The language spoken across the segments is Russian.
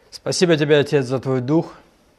Спасибо Тебе, Отец, за Твой Дух.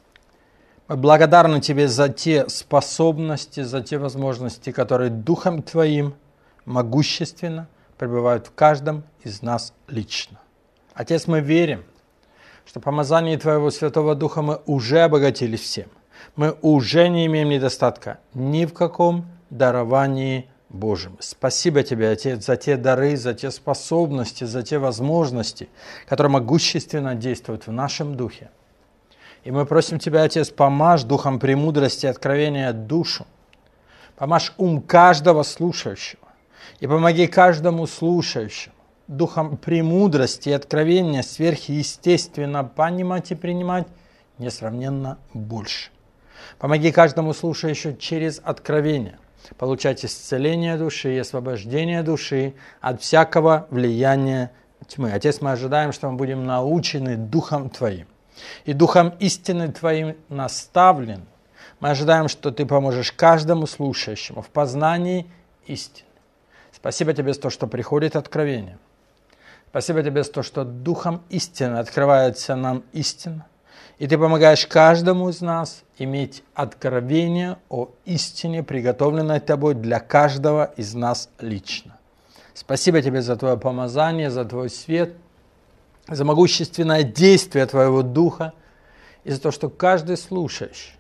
Мы благодарны Тебе за те способности, за те возможности, которые Духом Твоим могущественно пребывают в каждом из нас лично. Отец, мы верим, что помазание Твоего Святого Духа мы уже обогатились всем. Мы уже не имеем недостатка ни в каком даровании Божьим. Спасибо Тебе, Отец, за те дары, за те способности, за те возможности, которые могущественно действуют в нашем духе. И мы просим Тебя, Отец, помажь духом премудрости и откровения душу. Помажь ум каждого слушающего. И помоги каждому слушающему духом премудрости и откровения сверхъестественно понимать и принимать несравненно больше. Помоги каждому слушающему через откровение получать исцеление души и освобождение души от всякого влияния тьмы. Отец, мы ожидаем, что мы будем научены Духом Твоим. И Духом истины Твоим наставлен. Мы ожидаем, что Ты поможешь каждому слушающему в познании истины. Спасибо Тебе за то, что приходит откровение. Спасибо Тебе за то, что Духом истины открывается нам истина. И Ты помогаешь каждому из нас иметь откровение о истине, приготовленной Тобой для каждого из нас лично. Спасибо Тебе за Твое помазание, за Твой свет, за могущественное действие Твоего Духа и за то, что каждый слушающий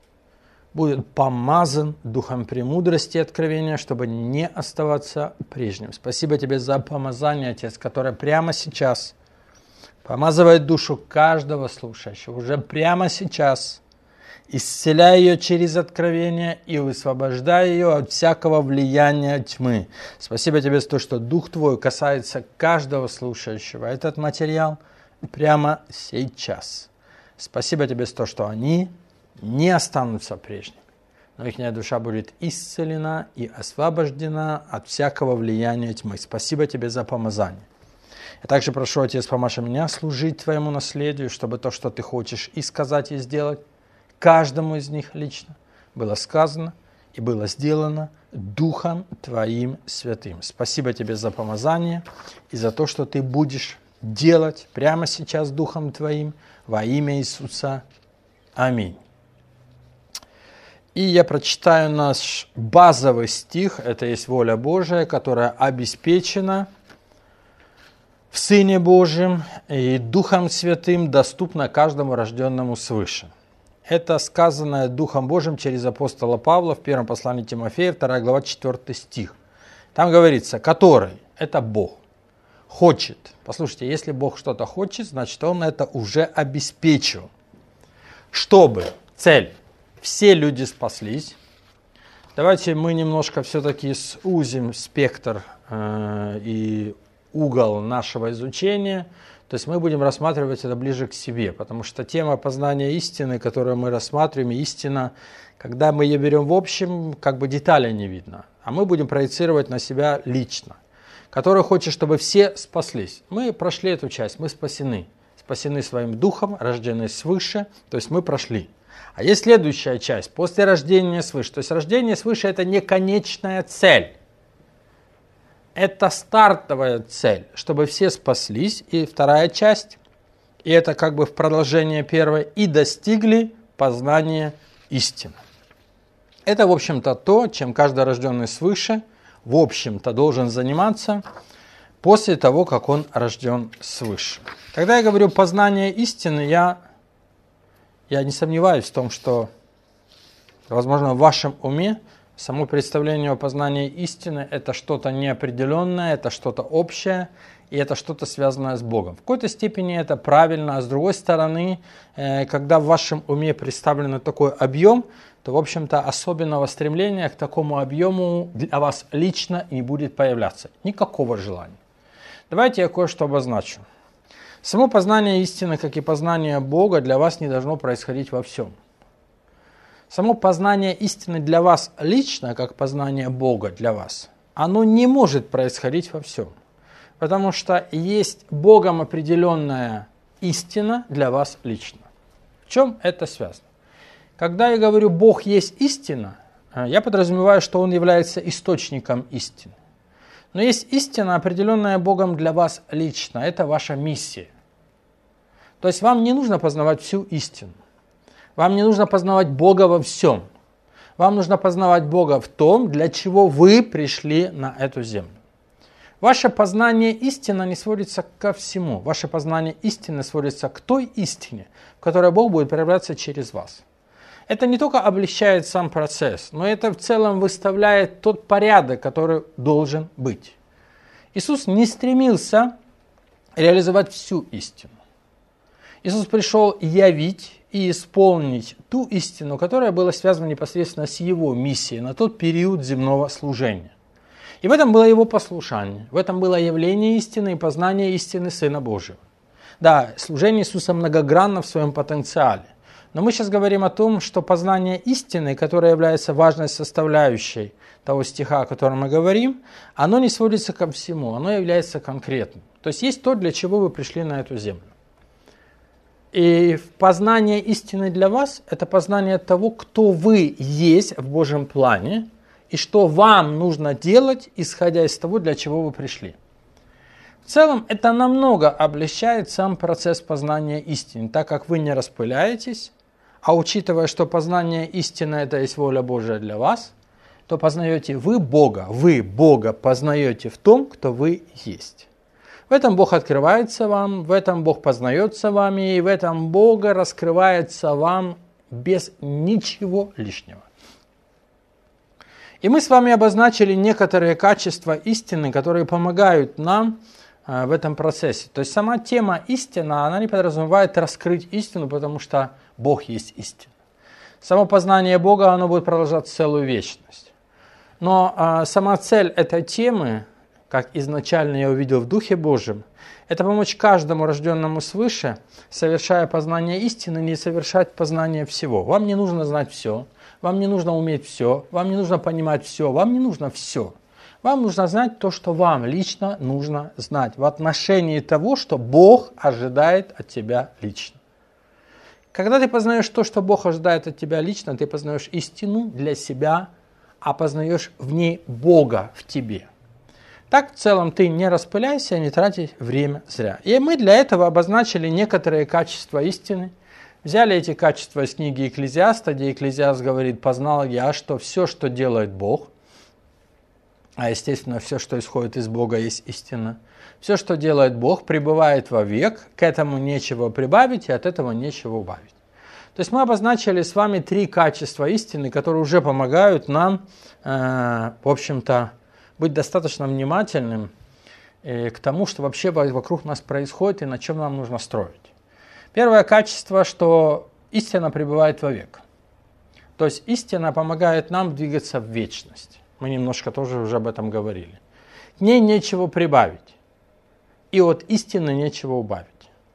будет помазан Духом премудрости и откровения, чтобы не оставаться прежним. Спасибо Тебе за помазание, Отец, которое прямо сейчас помазывает душу каждого слушающего, уже прямо сейчас, исцеляя ее через откровение и высвобождая ее от всякого влияния тьмы. Спасибо Тебе за то, что Дух Твой касается каждого слушающего. Этот материал прямо сейчас. Спасибо Тебе за то, что они не останутся прежними, но их душа будет исцелена и освобождена от всякого влияния тьмы. Спасибо Тебе за помазание. Я также прошу, Отец, помаши меня служить Твоему наследию, чтобы то, что Ты хочешь и сказать, и сделать, каждому из них лично было сказано и было сделано Духом Твоим Святым. Спасибо Тебе за помазание и за то, что Ты будешь делать прямо сейчас Духом Твоим во имя Иисуса. Аминь. И я прочитаю наш базовый стих, это есть воля Божия, которая обеспечена в Сыне Божьем и Духом Святым доступна каждому рожденному свыше. Это сказанное Духом Божьим через апостола Павла в первом послании Тимофея, 2 глава, 4 стих. Там говорится, который, это Бог, хочет. Послушайте, если Бог что-то хочет, значит Он это уже обеспечил. Чтобы, цель, все люди спаслись. Давайте мы немножко все-таки сузим спектр и угол нашего изучения, то есть мы будем рассматривать это ближе к себе, потому что тема познания истины, которую мы рассматриваем, истина, когда мы ее берем в общем, как бы деталей не видно, а мы будем проецировать на себя лично, который хочет, чтобы все спаслись. Мы прошли эту часть, мы спасены своим духом, рождены свыше, то есть мы прошли. А есть следующая часть, после рождения свыше, то есть рождение свыше это не конечная цель. Это стартовая цель, чтобы все спаслись. И вторая часть, и это как бы в продолжение первой, и достигли познания истины. Это, в общем-то, то, чем каждый рожденный свыше, в общем-то, должен заниматься после того, как он рожден свыше. Когда я говорю познание истины, я не сомневаюсь в том, что, возможно, в вашем уме само представление о познании истины – это что-то неопределенное, это что-то общее, и это что-то связанное с Богом. В какой-то степени это правильно, а с другой стороны, когда в вашем уме представлен такой объем, то, в общем-то, особенного стремления к такому объему для вас лично не будет появляться. Никакого желания. Давайте я кое-что обозначу. Само познание истины, как и познание Бога, для вас не должно происходить во всем. Само познание истины для вас лично, как познание Бога для вас, оно не может происходить во всем. Потому что есть Богом определенная истина для вас лично. В чем это связано? Когда я говорю «Бог есть истина», я подразумеваю, что Он является источником истины. Но есть истина, определенная Богом для вас лично. Это ваша миссия. То есть вам не нужно познавать всю истину. Вам не нужно познавать Бога во всем. Вам нужно познавать Бога в том, для чего вы пришли на эту землю. Ваше познание истины не сводится ко всему. Ваше познание истины сводится к той истине, в которой Бог будет проявляться через вас. Это не только облегчает сам процесс, но это в целом выставляет тот порядок, который должен быть. Иисус не стремился реализовать всю истину. Иисус пришел явить и исполнить ту истину, которая была связана непосредственно с Его миссией на тот период земного служения. И в этом было Его послушание, в этом было явление истины и познание истины Сына Божьего. Да, служение Иисуса многогранно в своем потенциале. Но мы сейчас говорим о том, что познание истины, которое является важной составляющей того стиха, о котором мы говорим, оно не сводится ко всему, оно является конкретным. То есть есть то, для чего вы пришли на эту землю. И познание истины для вас – это познание того, кто вы есть в Божьем плане, и что вам нужно делать, исходя из того, для чего вы пришли. В целом, это намного облегчает сам процесс познания истины, так как вы не распыляетесь, а учитывая, что познание истины – это есть воля Божия для вас, то познаете вы Бога познаете в том, кто вы есть. В этом Бог открывается вам, в этом Бог познается вами, и в этом Бог раскрывается вам без ничего лишнего. И мы с вами обозначили некоторые качества истины, которые помогают нам в этом процессе. То есть сама тема истина, она не подразумевает раскрыть истину, потому что Бог есть истина. Само познание Бога, оно будет продолжаться целую вечность. Но сама цель этой темы, как изначально я увидел в Духе Божьем, это помочь каждому рожденному свыше, совершая познание истины, не совершать познание всего. Вам не нужно знать все, вам не нужно уметь все, вам не нужно понимать все, вам не нужно все. Вам нужно знать то, что вам лично нужно знать в отношении того, что Бог ожидает от тебя лично. Когда ты познаешь то, что Бог ожидает от тебя лично, ты познаешь истину для себя, а познаешь в ней Бога в тебе. Так в целом ты не распыляйся, не трати время зря. И мы для этого обозначили некоторые качества истины. Взяли эти качества из книги Экклезиаста, где Экклезиаст говорит: «Познал я, что все, что делает Бог», а естественно все, что исходит из Бога, есть истина, все, что делает Бог, пребывает вовек, к этому нечего прибавить и от этого нечего убавить. То есть мы обозначили с вами 3 качества истины, которые уже помогают нам, в общем-то, быть достаточно внимательным к тому, что вообще вокруг нас происходит и на чем нам нужно строить. Первое качество, что истина пребывает вовек. То есть истина помогает нам двигаться в вечность. Мы немножко тоже уже об этом говорили. К ней нечего прибавить, и от истины нечего убавить.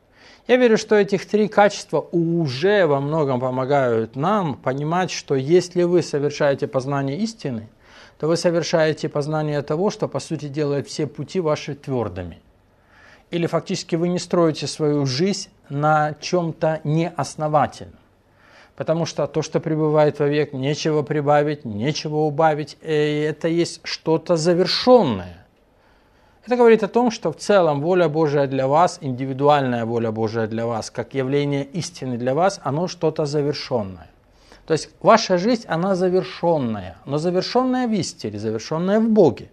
Я верю, что этих 3 качества уже во многом помогают нам понимать, что если вы совершаете познание истины, то вы совершаете познание того, что по сути делает все пути ваши твердыми. Или фактически вы не строите свою жизнь на чем-то неосновательном. Потому что то, что пребывает вовек, нечего прибавить, нечего убавить, и это есть что-то завершенное. Это говорит о том, что в целом воля Божия для вас, индивидуальная воля Божия для вас, как явление истины для вас, оно что-то завершенное. То есть ваша жизнь, она завершенная, но завершенная в истине, завершенная в Боге.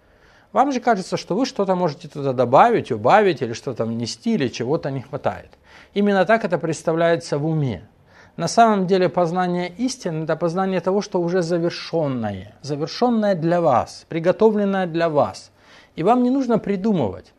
Вам же кажется, что вы что-то можете туда добавить, убавить, или что-то внести, или чего-то не хватает. Именно так это представляется в уме. На самом деле познание истины – это познание того, что уже завершенное. Завершенное для вас, приготовленное для вас. И вам не нужно придумывать.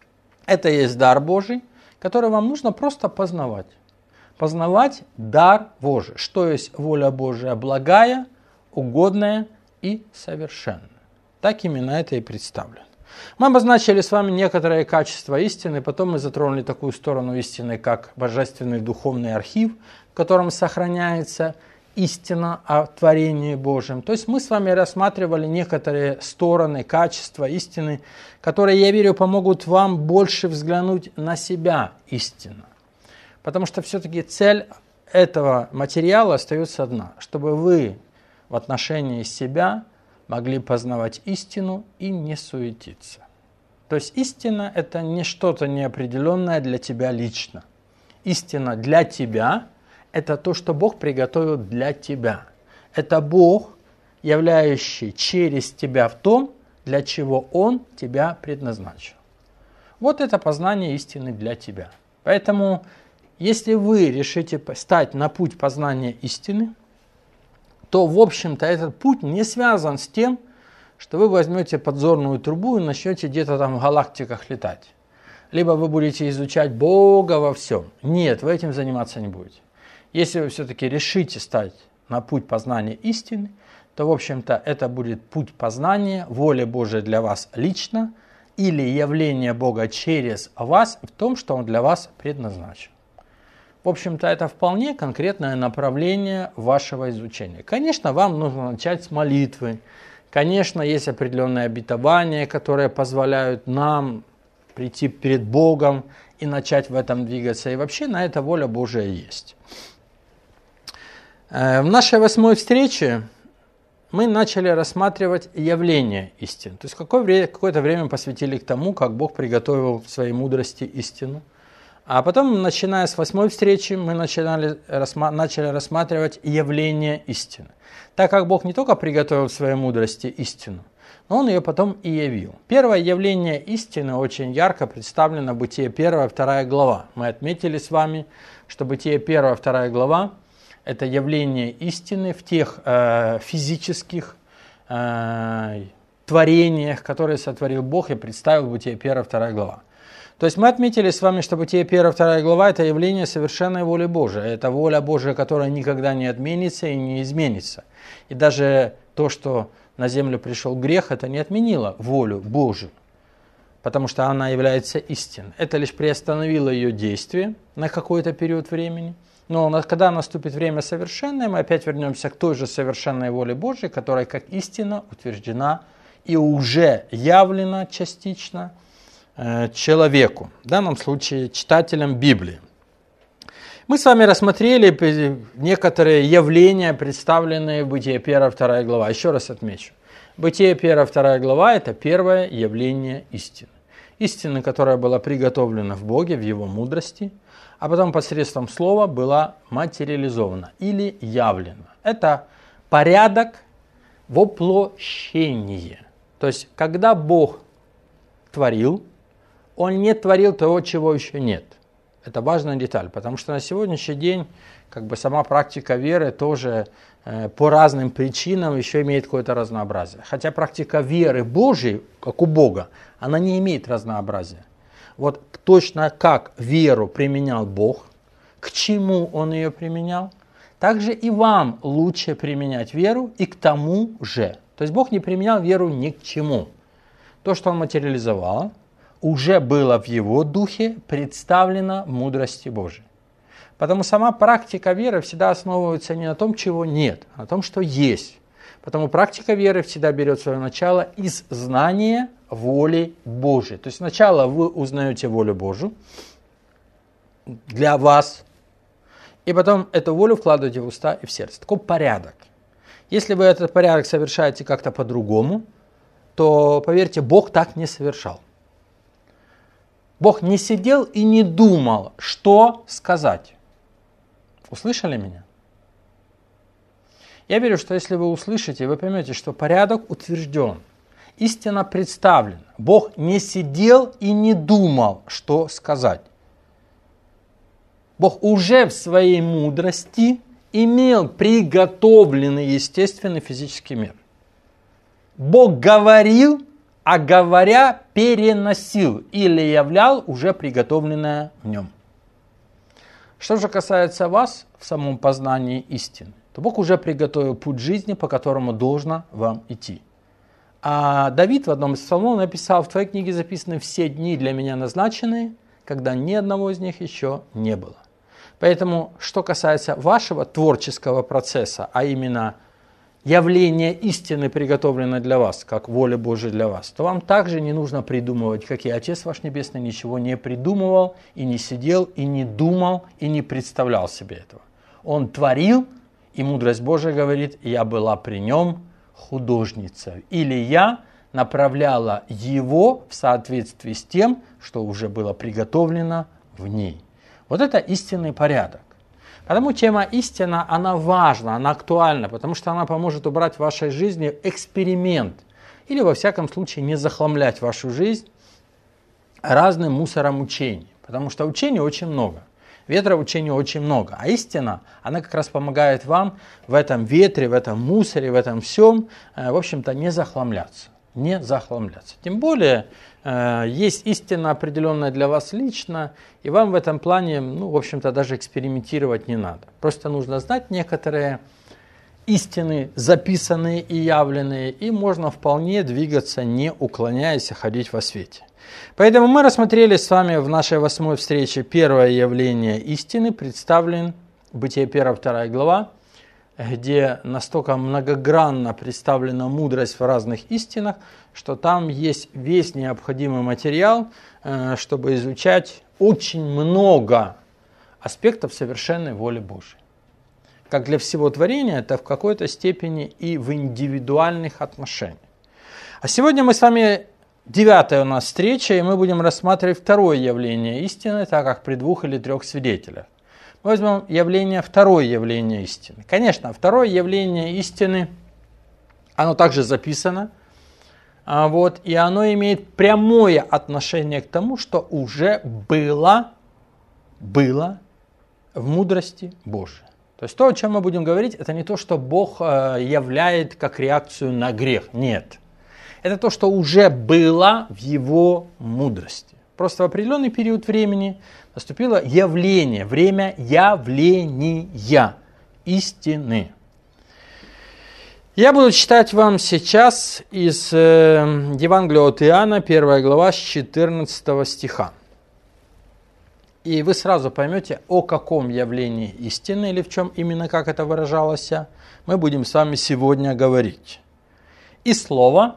Это есть дар Божий, который вам нужно просто познавать. Познавать дар Божий, что есть воля Божия благая, угодная и совершенная. Так именно это и представлено. Мы обозначили с вами некоторые качества истины, потом мы затронули такую сторону истины, как божественный духовный архив, в котором сохраняется истина о творении Божьем. То есть мы с вами рассматривали некоторые стороны, качества истины, которые, я верю, помогут вам больше взглянуть на себя истинно. Потому что все-таки цель этого материала остается одна, чтобы вы в отношении себя могли познавать истину и не суетиться. То есть истина – это не что-то неопределенное для тебя лично. Истина для тебя – это то, что Бог приготовил для тебя. Это Бог, являющий через тебя в том, для чего Он тебя предназначил. Вот это познание истины для тебя. Поэтому, если вы решите стать на путь познания истины, то, в общем-то, этот путь не связан с тем, что вы возьмете подзорную трубу и начнете где-то там в галактиках летать. Либо вы будете изучать Бога во всем. Нет, вы этим заниматься не будете. Если вы все-таки решите стать на путь познания истины, то, в общем-то, это будет путь познания воли Божией для вас лично или явление Бога через вас в том, что Он для вас предназначен. В общем-то, это вполне конкретное направление вашего изучения. Конечно, вам нужно начать с молитвы. Конечно, есть определенные обетования, которые позволяют нам прийти перед Богом и начать в этом двигаться. И вообще на это воля Божия есть. В нашей 8-й встрече мы начали рассматривать явление истины. То есть какое-то время посвятили к тому, как Бог приготовил в своей мудрости истину. А потом, начиная с 8-й встречи, мы начали рассматривать явление истины. Так как Бог не только приготовил в своей мудрости истину, но Он ее потом и явил. Первое явление истины очень ярко представлено в Бытие 1-2 глава. Мы отметили с вами, что Бытие 1-2 глава – это явление истины в тех физических творениях, которые сотворил Бог и представил в Бытие 1-2 глава. То есть мы отметили с вами, что Бытие 1-2 глава – это явление совершенной воли Божией. Это воля Божия, которая никогда не отменится и не изменится. И даже то, что на землю пришел грех, это не отменило волю Божию, потому что она является истиной. Это лишь приостановило ее действие на какой-то период времени. Но когда наступит время совершенное, мы опять вернемся к той же совершенной воле Божией, которая как истина утверждена и уже явлена частично человеку, в данном случае читателям Библии. Мы с вами рассмотрели некоторые явления, представленные в Бытие 1-2 глава. Еще раз отмечу. Бытие 1-2 глава – это первое явление истины. Истины, которая была приготовлена в Боге, в Его мудрости, а потом посредством слова была материализована или явлена. Это порядок воплощения. То есть, когда Бог творил, Он не творил того, чего еще нет. Это важная деталь, потому что на сегодняшний день сама практика веры тоже по разным причинам еще имеет какое-то разнообразие. Хотя практика веры Божией, как у Бога, она не имеет разнообразия. Вот точно как веру применял Бог, к чему Он ее применял, так же и вам лучше применять веру и к тому же. То есть Бог не применял веру ни к чему. То, что Он материализовал, уже было в Его духе представлено в мудрости Божией. Потому сама практика веры всегда основывается не на том, чего нет, а на том, что есть. Потому практика веры всегда берет свое начало из знания воли Божией. То есть сначала вы узнаете волю Божию для вас, и потом эту волю вкладываете в уста и в сердце. Такой порядок. Если вы этот порядок совершаете как-то по-другому, то, поверьте, Бог так не совершал. Бог не сидел и не думал, что сказать. Услышали меня? Я верю, что если вы услышите, вы поймете, что порядок утвержден, истина представлена. Бог не сидел и не думал, что сказать. Bог уже в своей мудрости имел приготовленный естественный физический мир. Бог говорил, а говоря переносил или являл уже приготовленное в нем. Что же касается вас в самом познании истины, то Бог уже приготовил путь жизни, по которому должно вам идти. А Давид в одном из псалмов написал: в твоей книге записаны все дни для меня назначенные, когда ни одного из них еще не было. Поэтому, что касается вашего творческого процесса, а именно явление истины, приготовленной для вас, как воля Божия для вас, то вам также не нужно придумывать, как и Отец ваш Небесный ничего не придумывал, и не сидел, и не думал, и не представлял себе этого. Он творил, и мудрость Божия говорит: я была при нем художницей, или я направляла его в соответствии с тем, что уже было приготовлено в ней. Вот это истинный порядок. Потому тема истина, она важна, она актуальна, потому что она поможет убрать в вашей жизни эксперимент. Или, во всяком случае, не захламлять вашу жизнь разным мусором учений. Потому что учений очень много. Ветра в учении очень много. А истина, она как раз помогает вам в этом ветре, в этом мусоре, в этом всем, в общем-то, не захламляться. Не захламляться. Тем более, есть истина определенная для вас лично, и вам в этом плане, в общем-то, даже экспериментировать не надо. Просто нужно знать некоторые истины, записанные и явленные, и можно вполне двигаться, не уклоняясь, и ходить во свете. Поэтому мы рассмотрели с вами в нашей 8-й встрече первое явление истины, представлен Бытие 1-2 глава, где настолько многогранно представлена мудрость в разных истинах, что там есть весь необходимый материал, чтобы изучать очень много аспектов совершенной воли Божьей. Как для всего творения, это в какой-то степени и в индивидуальных отношениях. А сегодня мы с вами, 9-я у нас встреча, и мы будем рассматривать второе явление истины, так как при 2 или 3 свидетелях. Мы возьмем второе явление истины. Конечно, второе явление истины, оно также записано, и оно имеет прямое отношение к тому, что уже было в мудрости Божией. То есть то, о чем мы будем говорить, это не то, что Бог являет как реакцию на грех. Нет. Это то, что уже было в Его мудрости. Просто в определенный период времени наступило явление, время явления истины. Я буду читать вам сейчас из Евангелия от Иоанна, 1 глава, с 14 стиха. И вы сразу поймете, о каком явлении истины, или в чем именно, как это выражалось, мы будем с вами сегодня говорить. И Слово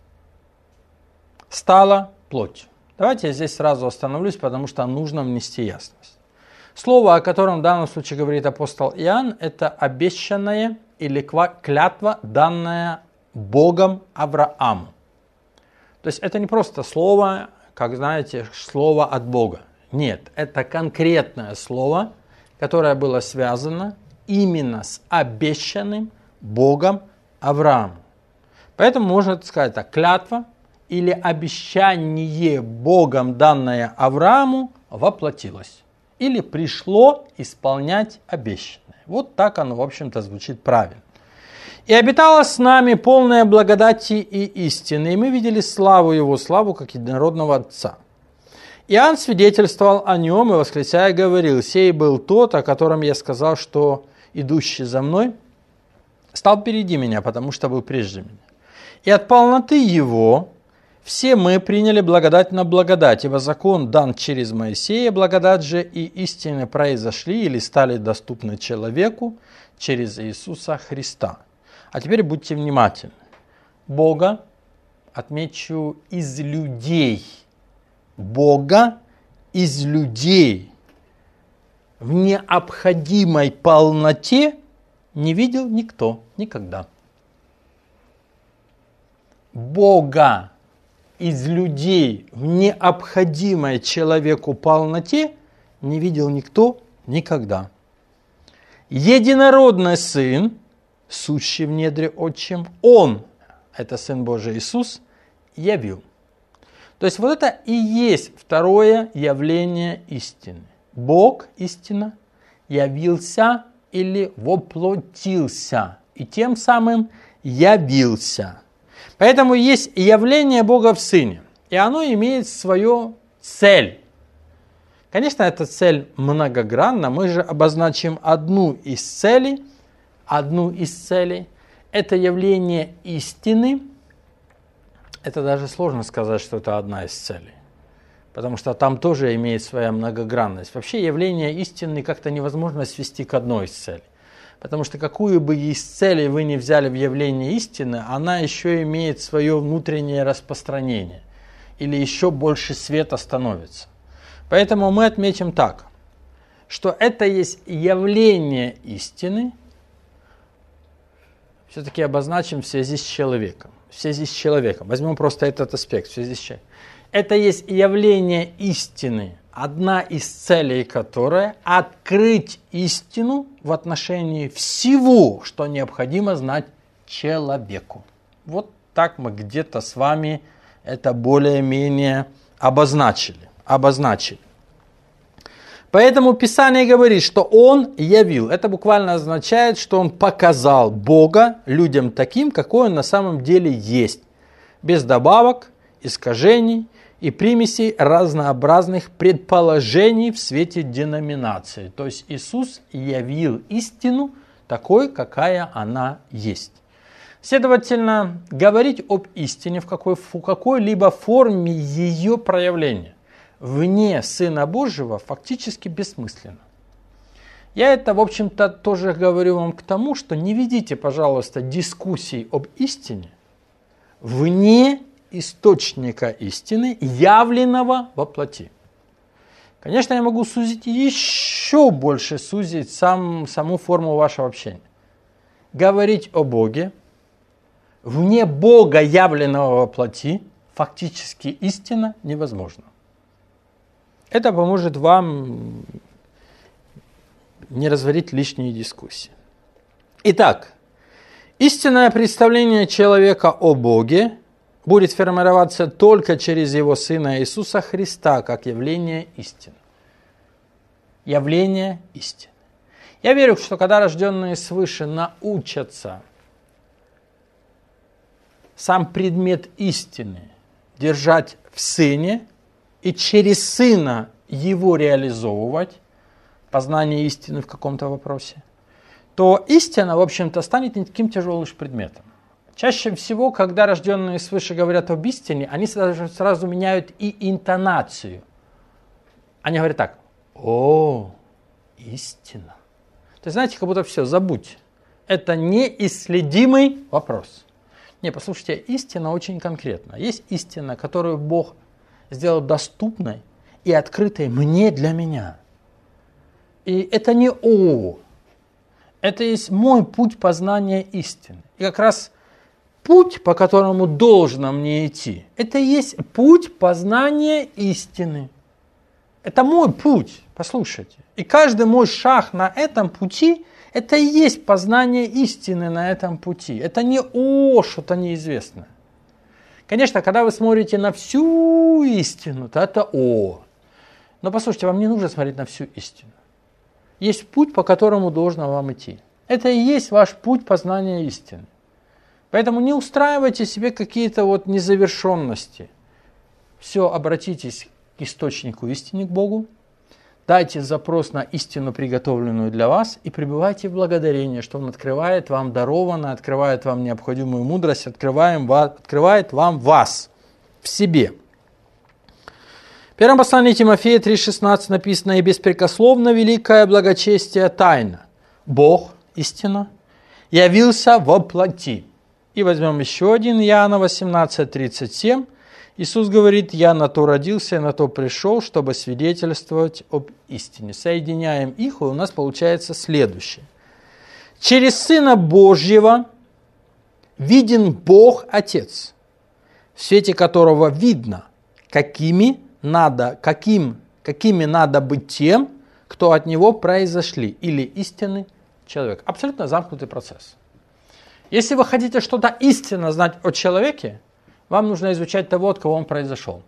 стало плотью. Давайте я здесь сразу остановлюсь, потому что нужно внести ясность. Слово, о котором в данном случае говорит апостол Иоанн, это обещанное или клятва, данная Богом Аврааму. То есть это не просто слово, как знаете, слово от Бога. Нет, это конкретное слово, которое было связано именно с обещанным Богом Аврааму. Поэтому можно сказать так, клятва или обещание Богом, данное Аврааму, воплотилось. Или пришло исполнять обещанное. Вот так оно, в общем-то, звучит правильно. «И обитала с нами полная благодати и истины, и мы видели славу Его, славу как единородного Отца. Иоанн свидетельствовал о Нем и, восклицая, говорил: «Сей был тот, о котором я сказал, что идущий за мной стал впереди меня, потому что был прежде меня. И от полноты Его все мы приняли благодать на благодать, ибо закон дан через Моисея, благодать же и истины произошли или стали доступны человеку через Иисуса Христа». А теперь будьте внимательны. Бога, отмечу, из людей. Бога из людей в необходимой полноте не видел никто никогда. Бога из людей в необходимой человеку полноте не видел никто никогда. Единородный Сын, сущий в недре Отчим, Он, это Сын Божий Иисус, явил. То есть вот это и есть второе явление истины. Бог, истина, явился или воплотился, и тем самым явился. Поэтому есть явление Бога в Сыне, и оно имеет свою цель. Конечно, эта цель многогранна, мы же обозначим одну из целей. Это явление истины. Это даже сложно сказать, что это одна из целей, потому что там тоже имеет своя многогранность. Вообще явление истины как-то невозможно свести к одной из целей, потому что какую бы из целей вы ни взяли в явление истины, она еще имеет свое внутреннее распространение, или еще больше света становится. Поэтому мы отметим так, что это есть явление истины, все-таки обозначим в связи с человеком. В связи с человеком. Возьмем просто этот аспект. В связи с человеком. Это есть явление истины одна из целей которой – открыть истину в отношении всего, что необходимо знать человеку. Вот так мы где-то с вами это более-менее обозначили. Поэтому Писание говорит, что Он явил. Это буквально означает, что Он показал Бога людям таким, какой Он на самом деле есть. Без добавок, искажений и примесей разнообразных предположений в свете деноминации. То есть Иисус явил истину такой, какая она есть. Следовательно, говорить об истине в какой-либо форме ее проявления вне Сына Божьего фактически бессмысленно. Я это, в общем-то, тоже говорю вам к тому, что не ведите, пожалуйста, дискуссий об истине вне источника истины, явленного во плоти. Конечно, я могу сузить еще больше, сузить саму форму вашего общения. Говорить о Боге вне Бога, явленного во плоти, фактически истина невозможно. Это поможет вам не разводить лишние дискуссии. Итак, истинное представление человека о Боге будет формироваться только через Его Сына Иисуса Христа, как явление истины. Явление истины. Я верю, что когда рожденные свыше научатся сам предмет истины держать в Сыне и через Сына его реализовывать, познание истины в каком-то вопросе, то истина, в общем-то, станет не таким тяжелым предметом. Чаще всего, когда рожденные свыше говорят об истине, они сразу меняют и интонацию. Они говорят так: «О, истина». То есть, знаете, как будто все, забудь. Это неисследимый вопрос. Не, послушайте, истина очень конкретна. Есть истина, которую Бог сделал доступной и открытой мне для меня. И это не «о», это есть мой путь познания истины. И как раз путь, по которому должно мне идти, это и есть путь познания истины. Это мой путь, послушайте. И каждый мой шаг на этом пути, это и есть познание истины на этом пути. Это не «о», что-то неизвестное. Конечно, когда вы смотрите на всю истину, то это «о». Но послушайте, вам не нужно смотреть на всю истину. Есть путь, по которому должно вам идти. Это и есть ваш путь познания истины. Поэтому не устраивайте себе какие-то незавершенности. Все, обратитесь к источнику истины, к Богу. Дайте запрос на истину, приготовленную для вас, и пребывайте в благодарении, что Он открывает вам дарованное, открывает вам необходимую мудрость, открывает вам вас в себе. В первом послании Тимофея 3,16 написано: «И беспрекословно великое благочестие тайна. Бог, истина, явился во плоти». И возьмем еще один, Иоанна 18:37. Иисус говорит: «Я на то родился и на то пришел, чтобы свидетельствовать об истине». Соединяем их, и у нас получается следующее. Через Сына Божьего виден Бог Отец, в свете которого видно, какими надо быть тем, кто от Него произошли, или истинный человек. Абсолютно замкнутый процесс. Если вы хотите что-то истинно знать о человеке, вам нужно изучать того, от кого он произошел.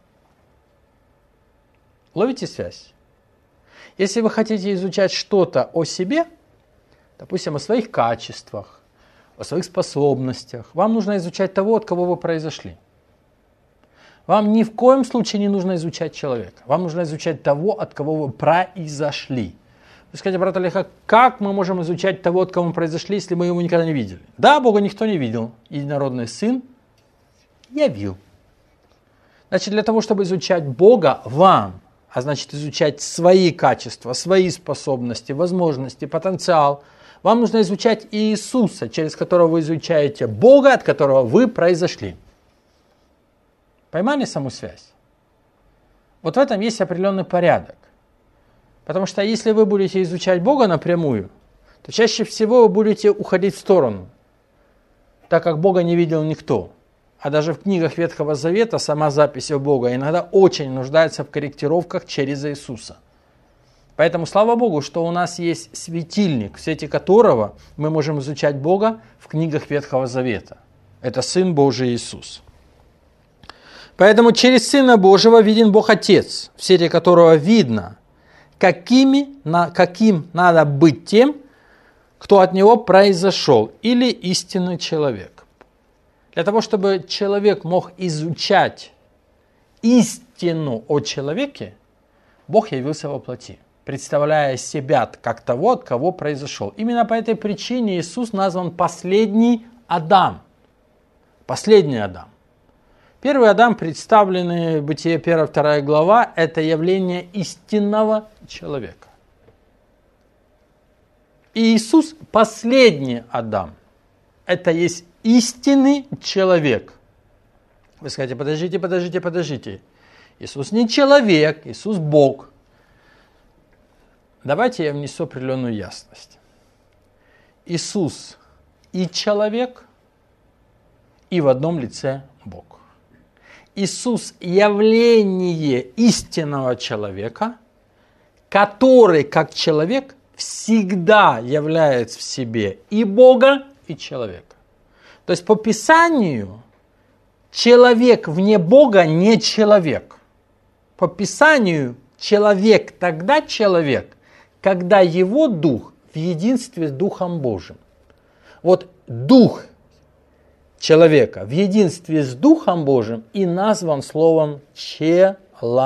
Ловите связь? Если вы хотите изучать что-то о себе, допустим, о своих качествах, о своих способностях, вам нужно изучать того, от кого вы произошли. Вам ни в коем случае не нужно изучать человека. Вам нужно изучать того, от кого вы произошли. Вы скажете: брат Олег, как мы можем изучать того, от кого мы произошли, если мы его никогда не видели? Да, Бога никто не видел. Единородный Сын явил. Значит, для того, чтобы изучать Бога вам, а значит изучать свои качества, свои способности, возможности, потенциал, вам нужно изучать Иисуса, через которого вы изучаете Бога, от которого вы произошли. Поймали саму связь? Вот в этом есть определенный порядок. Потому что если вы будете изучать Бога напрямую, то чаще всего вы будете уходить в сторону, так как Бога не видел никто. а даже в книгах Ветхого Завета сама запись о Бога иногда очень нуждается в корректировках через Иисуса. Поэтому слава Богу, что у нас есть светильник, в свете которого мы можем изучать Бога в книгах Ветхого Завета. Это Сын Божий Иисус. Поэтому через Сына Божьего виден Бог Отец, в свете которого видно, каким надо быть тем, кто от Него произошел, или истинный человек. Для того, чтобы человек мог изучать истину о человеке, Бог явился во плоти, представляя себя как того, от кого произошел. Именно по этой причине Иисус назван последний Адам. Последний Адам. Первый Адам, представленный в Бытие 1-2 глава, это явление истинного человека. И Иисус последний Адам. Это есть истинный человек. Вы скажете, подождите. Иисус не человек, Иисус Бог. Давайте я внесу определенную ясность. Иисус и человек, и в одном лице Бог. Иисус – явление истинного человека, который, как человек, всегда является в себе и Бога, и человека. То есть по Писанию человек вне Бога не человек. По Писанию человек тогда человек, когда его дух в единстве с Духом Божьим. Вот дух человека в единстве с Духом Божьим и назван словом человек.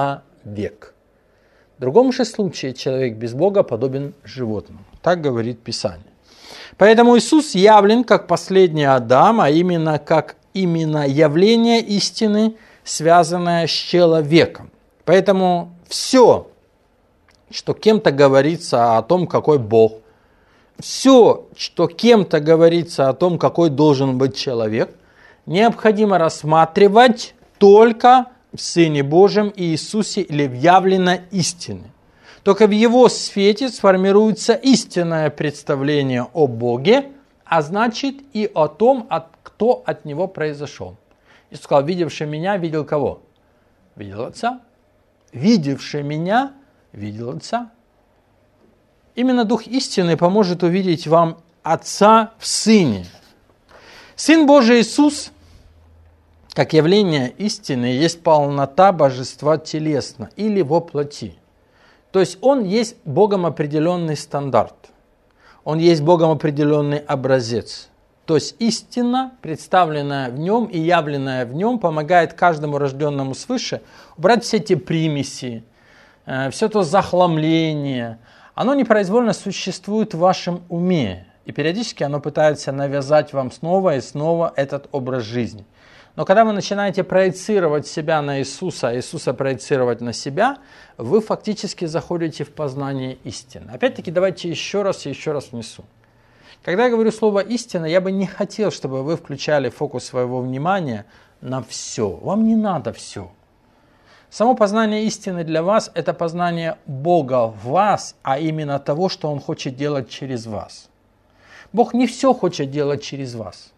В другом же случае человек без Бога подобен животному. Так говорит Писание. Поэтому Иисус явлен как последний Адам, а именно как явление истины, связанное с человеком. Поэтому все, что кем-то говорится о том, какой Бог, все, что кем-то говорится о том, какой должен быть человек, необходимо рассматривать только в Сыне Божьем и Иисусе или в явленной истине. Только в Его свете сформируется истинное представление о Боге, а значит и о том, кто от Него произошел. Иисус сказал, видевший меня, видел кого? Видел Отца. Видевший меня, видел Отца. Именно Дух истины поможет увидеть вам Отца в Сыне. Сын Божий Иисус, как явление истины, есть полнота божества телесно или во плоти. То есть Он есть Богом определенный стандарт. Он есть Богом определенный образец. То есть истина, представленная в Нем и явленная в Нем, помогает каждому рожденному свыше убрать все эти примеси, все то захламление. Оно непроизвольно существует в вашем уме, и периодически оно пытается навязать вам снова и снова этот образ жизни. Но когда вы начинаете проецировать себя на Иисуса, а Иисуса проецировать на себя, вы фактически заходите в познание истины. Опять-таки, давайте еще раз внесу. Когда я говорю слово «истина», я бы не хотел, чтобы вы включали фокус своего внимания на все. Вам не надо все. Само познание истины для вас – это познание Бога в вас, а именно того, что Он хочет делать через вас. Бог не все хочет делать через вас.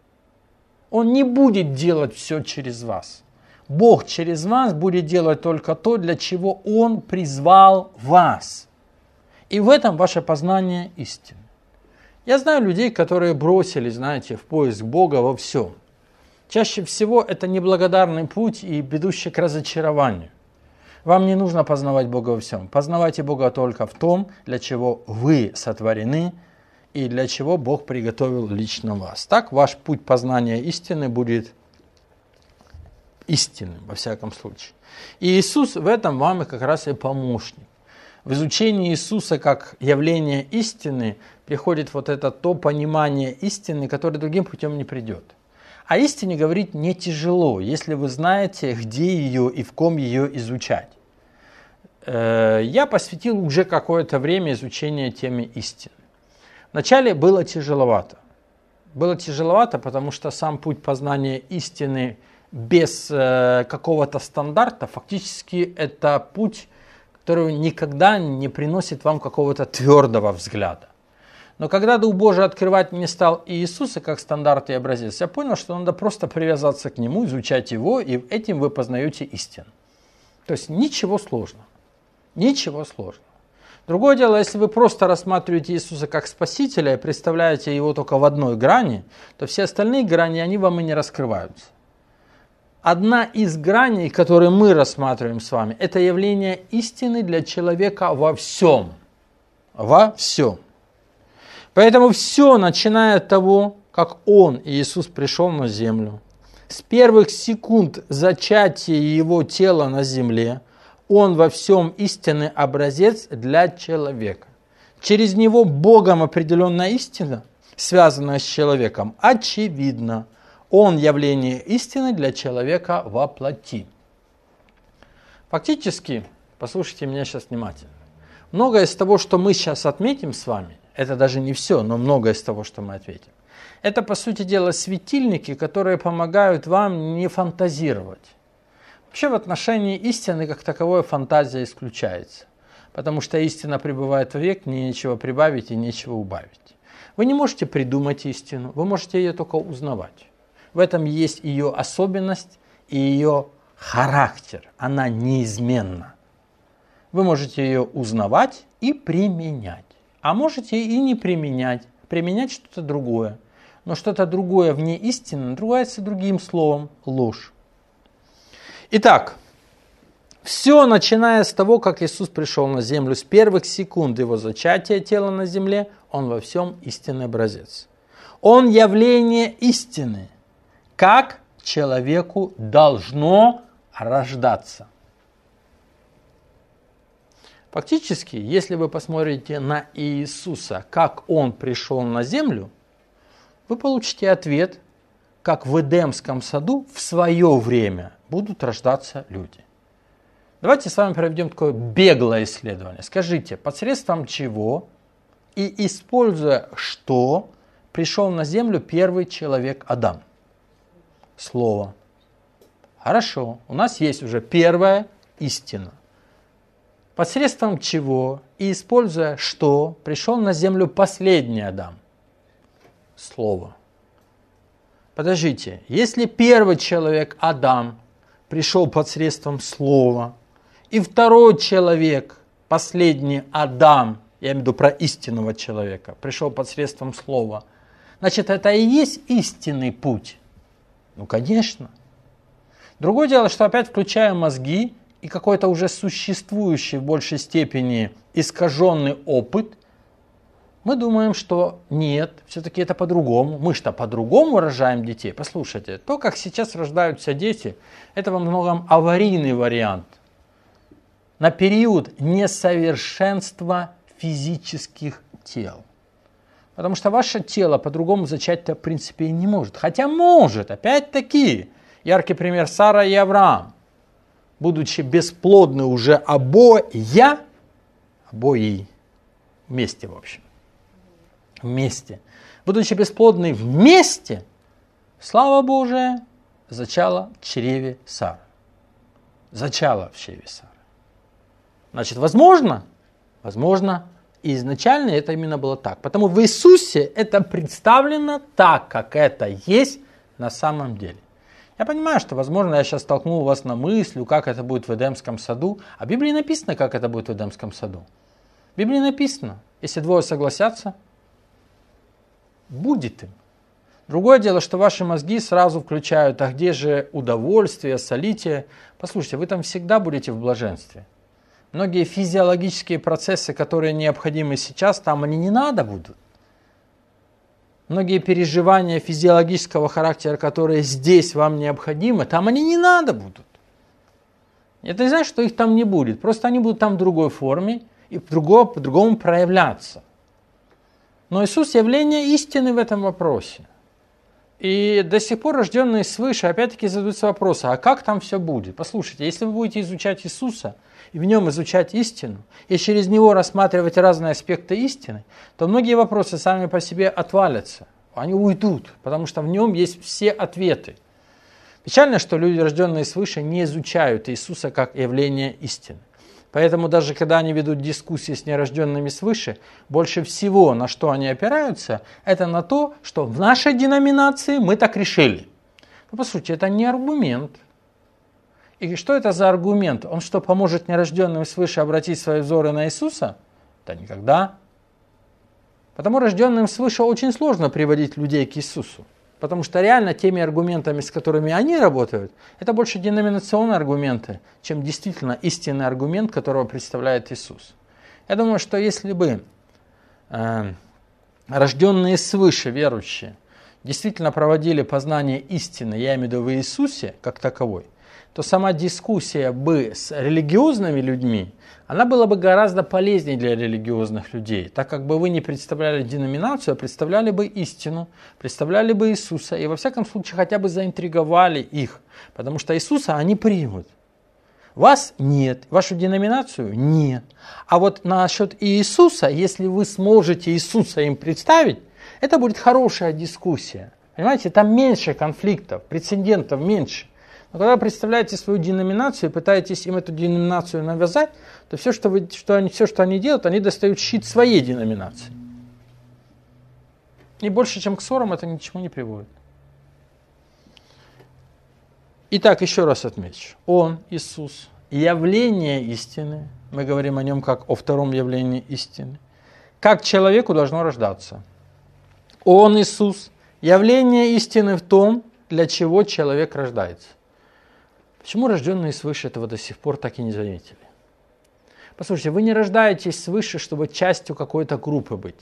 Он не будет делать все через вас. Бог через вас будет делать только то, для чего Он призвал вас. И в этом ваше познание истины. Я знаю людей, которые бросились, в поиск Бога во всем. Чаще всего это неблагодарный путь и ведущий к разочарованию. Вам не нужно познавать Бога во всем. Познавайте Бога только в том, для чего вы сотворены и для чего Бог приготовил лично вас. Так ваш путь познания истины будет истинным, во всяком случае. И Иисус в этом вам и как раз и помощник. В изучении Иисуса как явления истины приходит вот это то понимание истины, которое другим путем не придет. А истине говорить не тяжело, если вы знаете, где ее и в ком ее изучать. Я посвятил уже какое-то время изучению темы истины. Вначале было тяжеловато. Было тяжеловато, потому что сам путь познания истины без какого-то стандарта, фактически это путь, который никогда не приносит вам какого-то твердого взгляда. Но когда Дух Божий открывать мне стал Иисуса как стандарт и образец, я понял, что надо просто привязаться к Нему, изучать Его, и этим вы познаете истину. То есть ничего сложного. Ничего сложного. Другое дело, если вы просто рассматриваете Иисуса как Спасителя и представляете Его только в одной грани, то все остальные грани, они вам и не раскрываются. Одна из граней, которые мы рассматриваем с вами, это явление истины для человека во всем. Во всем. Поэтому все, начиная от того, как Он, Иисус, пришел на землю, с первых секунд зачатия Его тела на земле, Он во всем истинный образец для человека. Через Него Богом определенная истина, связанная с человеком, очевидна. Он явление истины для человека во плоти. Фактически, послушайте меня сейчас внимательно, многое из того, что мы сейчас отметим с вами, это даже не все, но многое из того, что мы ответим, это, по сути дела, светильники, которые помогают вам не фантазировать. Вообще в отношении истины как таковой фантазия исключается, потому что истина пребывает вовек, нечего прибавить и нечего убавить. Вы не можете придумать истину, вы можете ее только узнавать. В этом есть ее особенность и ее характер. Она неизменна. Вы можете ее узнавать и применять. А можете и не применять. Применять что-то другое. Но что-то другое вне истины называется другим словом – ложь. Итак, все, начиная с того, как Иисус пришел на землю, с первых секунд Его зачатия тела на земле, Он во всем истинный образец. Он явление истины. Как человеку должно рождаться. Фактически, если вы посмотрите на Иисуса, как Он пришел на землю, вы получите ответ, как в Эдемском саду в свое время будут рождаться люди. Давайте с вами проведем такое беглое исследование. Скажите, посредством чего и используя что пришел на землю первый человек Адам? Слово. Хорошо, у нас есть уже первая истина. Посредством чего и используя что пришел на землю последний Адам? Слово. Подождите, если первый человек Адам пришел посредством слова, и второй человек, последний Адам, я имею в виду про истинного человека, пришел посредством слова, значит, это и есть истинный путь. Ну, конечно. Другое дело, что опять включая мозги и какой-то уже существующий в большей степени искаженный опыт, мы думаем, что нет, все-таки это по-другому. Мы что, по-другому рожаем детей? Послушайте, то, как сейчас рождаются дети, это во многом аварийный вариант. На период несовершенства физических тел. Потому что ваше тело по-другому зачать-то в принципе и не может. Хотя может, опять-таки, яркий пример Сара и Авраам. Будучи бесплодны уже обои, вместе в общем, вместе. Будучи бесплодны вместе, слава Божия, зачала в чреве Сары. Зачала в чреве Сары. Значит, возможно, и изначально это именно было так. Потому в Иисусе это представлено так, как это есть на самом деле. Я понимаю, что, возможно, я сейчас столкнул вас на мысль, как это будет в Эдемском саду. А в Библии написано, как это будет в Эдемском саду. В Библии написано, если двое согласятся, будет им. Другое дело, что ваши мозги сразу включают, а где же удовольствие, солитие. Послушайте, вы там всегда будете в блаженстве. Многие физиологические процессы, которые необходимы сейчас, там они не надо будут. Многие переживания физиологического характера, которые здесь вам необходимы, там они не надо будут. Это не значит, что их там не будет. Просто они будут там в другой форме и по-другому проявляться. Но Иисус явление истины в этом вопросе. И до сих пор рожденные свыше опять-таки задаются вопросом, а как там все будет? Послушайте, если вы будете изучать Иисуса, и в нем изучать истину, и через него рассматривать разные аспекты истины, то многие вопросы сами по себе отвалятся, они уйдут, потому что в нем есть все ответы. Печально, что люди, рожденные свыше, не изучают Иисуса как явление истины. Поэтому даже когда они ведут дискуссии с нерожденными свыше, больше всего на что они опираются, это на то, что в нашей деноминации мы так решили. Но по сути это не аргумент. И что это за аргумент? Он что, поможет нерожденным свыше обратить свои взоры на Иисуса? Да никогда. Потому рожденным свыше очень сложно приводить людей к Иисусу. Потому что реально теми аргументами, с которыми они работают, это больше деноминационные аргументы, чем действительно истинный аргумент, которого представляет Иисус. Я думаю, что если бы рожденные свыше верующие действительно проводили познание истины, я имею в виду в Иисусе как таковой, то сама дискуссия бы с религиозными людьми, она была бы гораздо полезнее для религиозных людей, так как бы вы не представляли деноминацию, а представляли бы истину, представляли бы Иисуса, и во всяком случае хотя бы заинтриговали их, потому что Иисуса они примут. Вас нет, вашу деноминацию нет. А вот насчет Иисуса, если вы сможете Иисуса им представить, это будет хорошая дискуссия. Понимаете, там меньше конфликтов, прецедентов меньше. Но когда вы представляете свою деноминацию и пытаетесь им эту деноминацию навязать, то все, что они делают, они достают щит своей деноминации. И больше, чем к ссорам, это ни к чему не приводит. Итак, еще раз отмечу. Он, Иисус, явление истины. Мы говорим о нем как о втором явлении истины. Как человеку должно рождаться. Он, Иисус, явление истины в том, для чего человек рождается. Почему рожденные свыше этого до сих пор так и не заметили? Послушайте, вы не рождаетесь свыше, чтобы частью какой-то группы быть.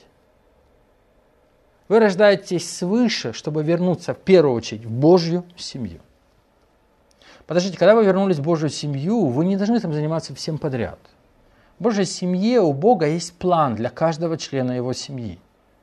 Вы рождаетесь свыше, чтобы вернуться в первую очередь в Божью семью. Подождите, когда вы вернулись в Божью семью, вы не должны там заниматься всем подряд. В Божьей семье у Бога есть план для каждого члена его семьи.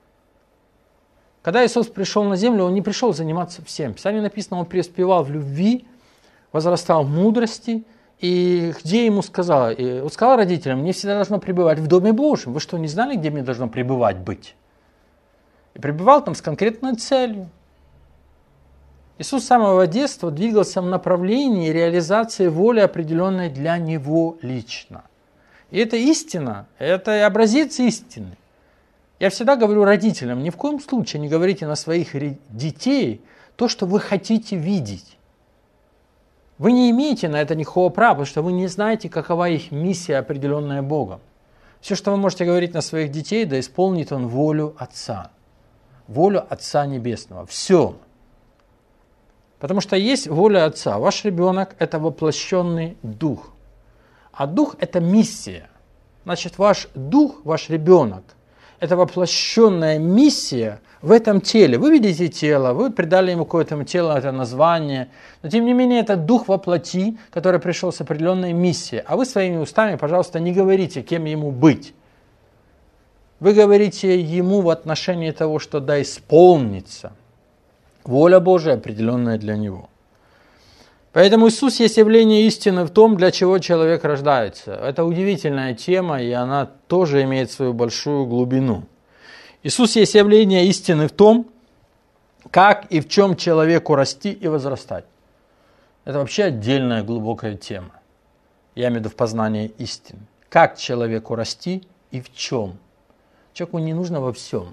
Когда Иисус пришел на землю, Он не пришел заниматься всем. В Писании написано, Он преуспевал в любви, возрастал в мудрости, и где ему сказал? Он сказал родителям, мне всегда должно пребывать в Доме Божьем. Вы что, не знали, где мне должно пребывать быть? И пребывал там с конкретной целью. Иисус с самого детства двигался в направлении реализации воли, определенной для Него лично. И это истина, это образец истины. Я всегда говорю родителям, ни в коем случае не говорите на своих детей то, что вы хотите видеть. Вы не имеете на это никакого права, потому что вы не знаете, какова их миссия, определенная Богом. Все, что вы можете говорить на своих детей, да исполнит Он волю Отца. Волю Отца Небесного. Все. Потому что есть воля Отца. Ваш ребенок – это воплощенный дух. А дух – это миссия. Значит, ваш дух, ваш ребенок – это воплощенная миссия в этом теле. Вы видите тело, вы придали ему какое-то тело, это название. Но тем не менее, это дух во плоти, который пришел с определенной миссией. А вы своими устами, пожалуйста, не говорите, кем ему быть. Вы говорите ему в отношении того, что да исполнится воля Божия, определенная для него. Поэтому Иисус есть явление истины в том, для чего человек рождается. Это удивительная тема, и она тоже имеет свою большую глубину. Иисус есть явление истины в том, как и в чем человеку расти и возрастать. Это вообще отдельная глубокая тема. Я имею в виду в познании истины. Как человеку расти и в чем. Человеку не нужно во всем.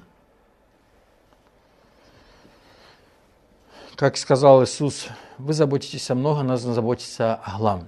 Как сказал Иисус, вы заботитесь о многом, нужно заботиться о главном.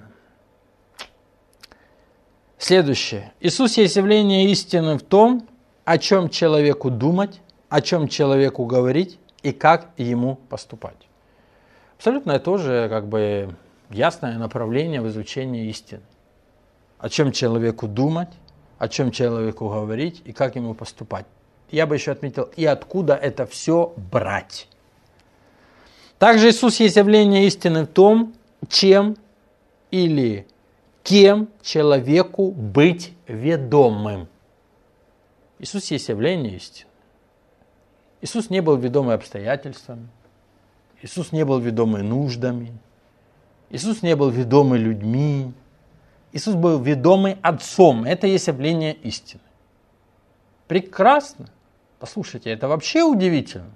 Следующее. Иисус есть явление истины в том, о чем человеку думать, о чем человеку говорить и как ему поступать. Абсолютно тоже ясное направление в изучении истины. О чем человеку думать, о чем человеку говорить и как ему поступать. Я бы еще отметил, и откуда это все брать. Также Иисус есть явление истины в том, чем или кем человеку быть ведомым. Иисус есть явление истины. Иисус не был ведомый обстоятельствами. Иисус не был ведомый нуждами. Иисус не был ведомый людьми. Иисус был ведомый Отцом. Это есть явление истины. Прекрасно. Послушайте, это вообще удивительно.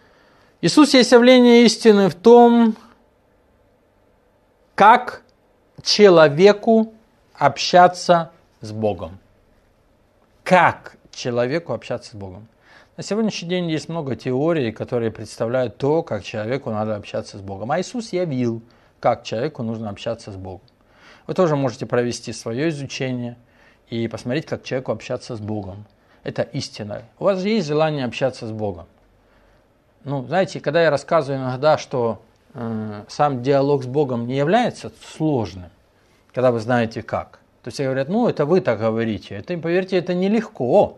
Иисус есть явление истины в том, как человеку общаться с Богом. Как человеку общаться с Богом. На сегодняшний день есть много теорий, которые представляют то, как человеку надо общаться с Богом. А Иисус явил, как человеку нужно общаться с Богом. Вы тоже можете провести свое изучение и посмотреть, как человеку общаться с Богом. Это истина. У вас же есть желание общаться с Богом. Ну, знаете, когда я рассказываю иногда, что сам диалог с Богом не является сложным, когда вы знаете как. То есть все говорят, ну, это вы так говорите. Это, поверьте, это нелегко.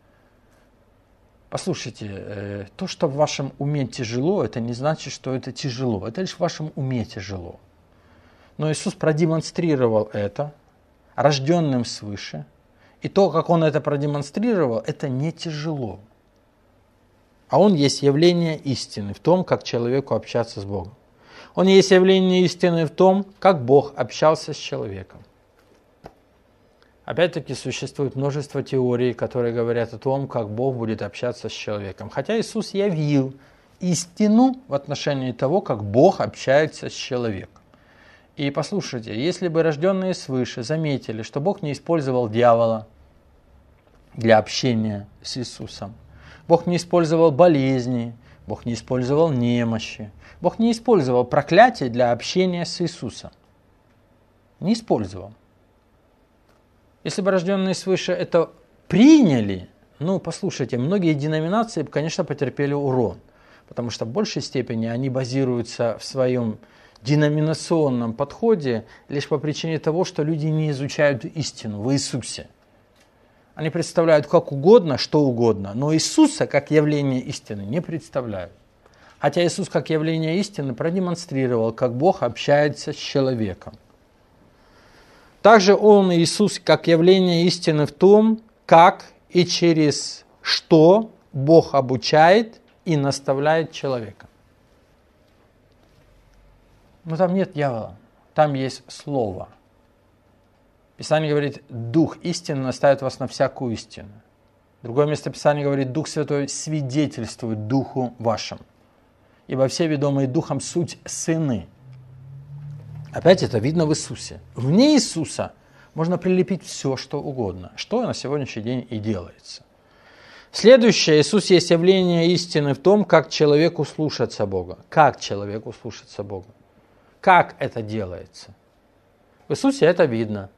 Послушайте, то, что в вашем уме тяжело, это не значит, что это тяжело. Это лишь в вашем уме тяжело. Но Иисус продемонстрировал это, рожденным свыше. И то, как Он это продемонстрировал, это не тяжело. А Он есть явление истины в том, как человеку общаться с Богом. Он есть явление истины в том, как Бог общался с человеком. Опять-таки существует множество теорий, которые говорят о том, как Бог будет общаться с человеком. Хотя Иисус явил истину в отношении того, как Бог общается с человеком. И послушайте, если бы рожденные свыше заметили, что Бог не использовал дьявола для общения с Иисусом, Бог не использовал болезни, Бог не использовал немощи, Бог не использовал проклятие для общения с Иисусом. Не использовал. Если бы рожденные свыше это приняли, ну, послушайте, многие деноминации, конечно, потерпели урон, потому что в большей степени они базируются в своем деноминационном подходе лишь по причине того, что люди не изучают истину в Иисусе. Они представляют как угодно, что угодно, но Иисуса как явление истины не представляют. Хотя Иисус как явление истины продемонстрировал, как Бог общается с человеком. Также Он, Иисус, как явление истины в том, как и через что Бог обучает и наставляет человека. Но там нет дьявола, там есть Слово. Писание говорит, Дух истины наставит вас на всякую истину. Другое место Писания говорит, Дух Святой свидетельствует Духу вашему. Ибо все ведомые Духом суть сыны. Опять это видно в Иисусе. Вне Иисуса можно прилепить все, что угодно, что на сегодняшний день и делается. Следующее, Иисус есть явление истины в том, как человеку слушаться Бога. Как человеку слушаться Бога. Как это делается. В Иисусе это видно.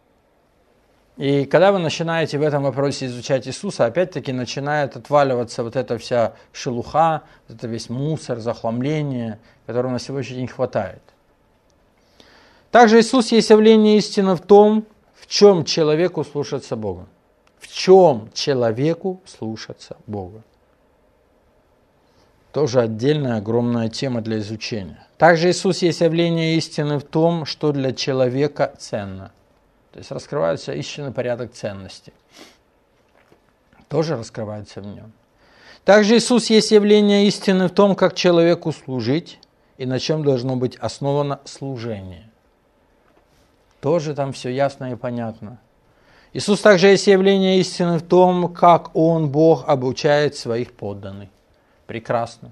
И когда вы начинаете в этом вопросе изучать Иисуса, опять-таки начинает отваливаться вот эта вся шелуха, вот это весь мусор, захламление, которого на сегодняшний день хватает. Также Иисус есть явление истины в том, в чем человеку слушаться Бога. В чем человеку слушаться Бога. Тоже отдельная огромная тема для изучения. Также Иисус есть явление истины в том, что для человека ценно. То есть раскрывается истинный порядок ценностей. Тоже раскрывается в нем. Также Иисус есть явление истины в том, как человеку служить и на чем должно быть основано служение. Тоже там все ясно и понятно. Иисус также есть явление истины в том, как Он, Бог, обучает своих подданных. Прекрасно.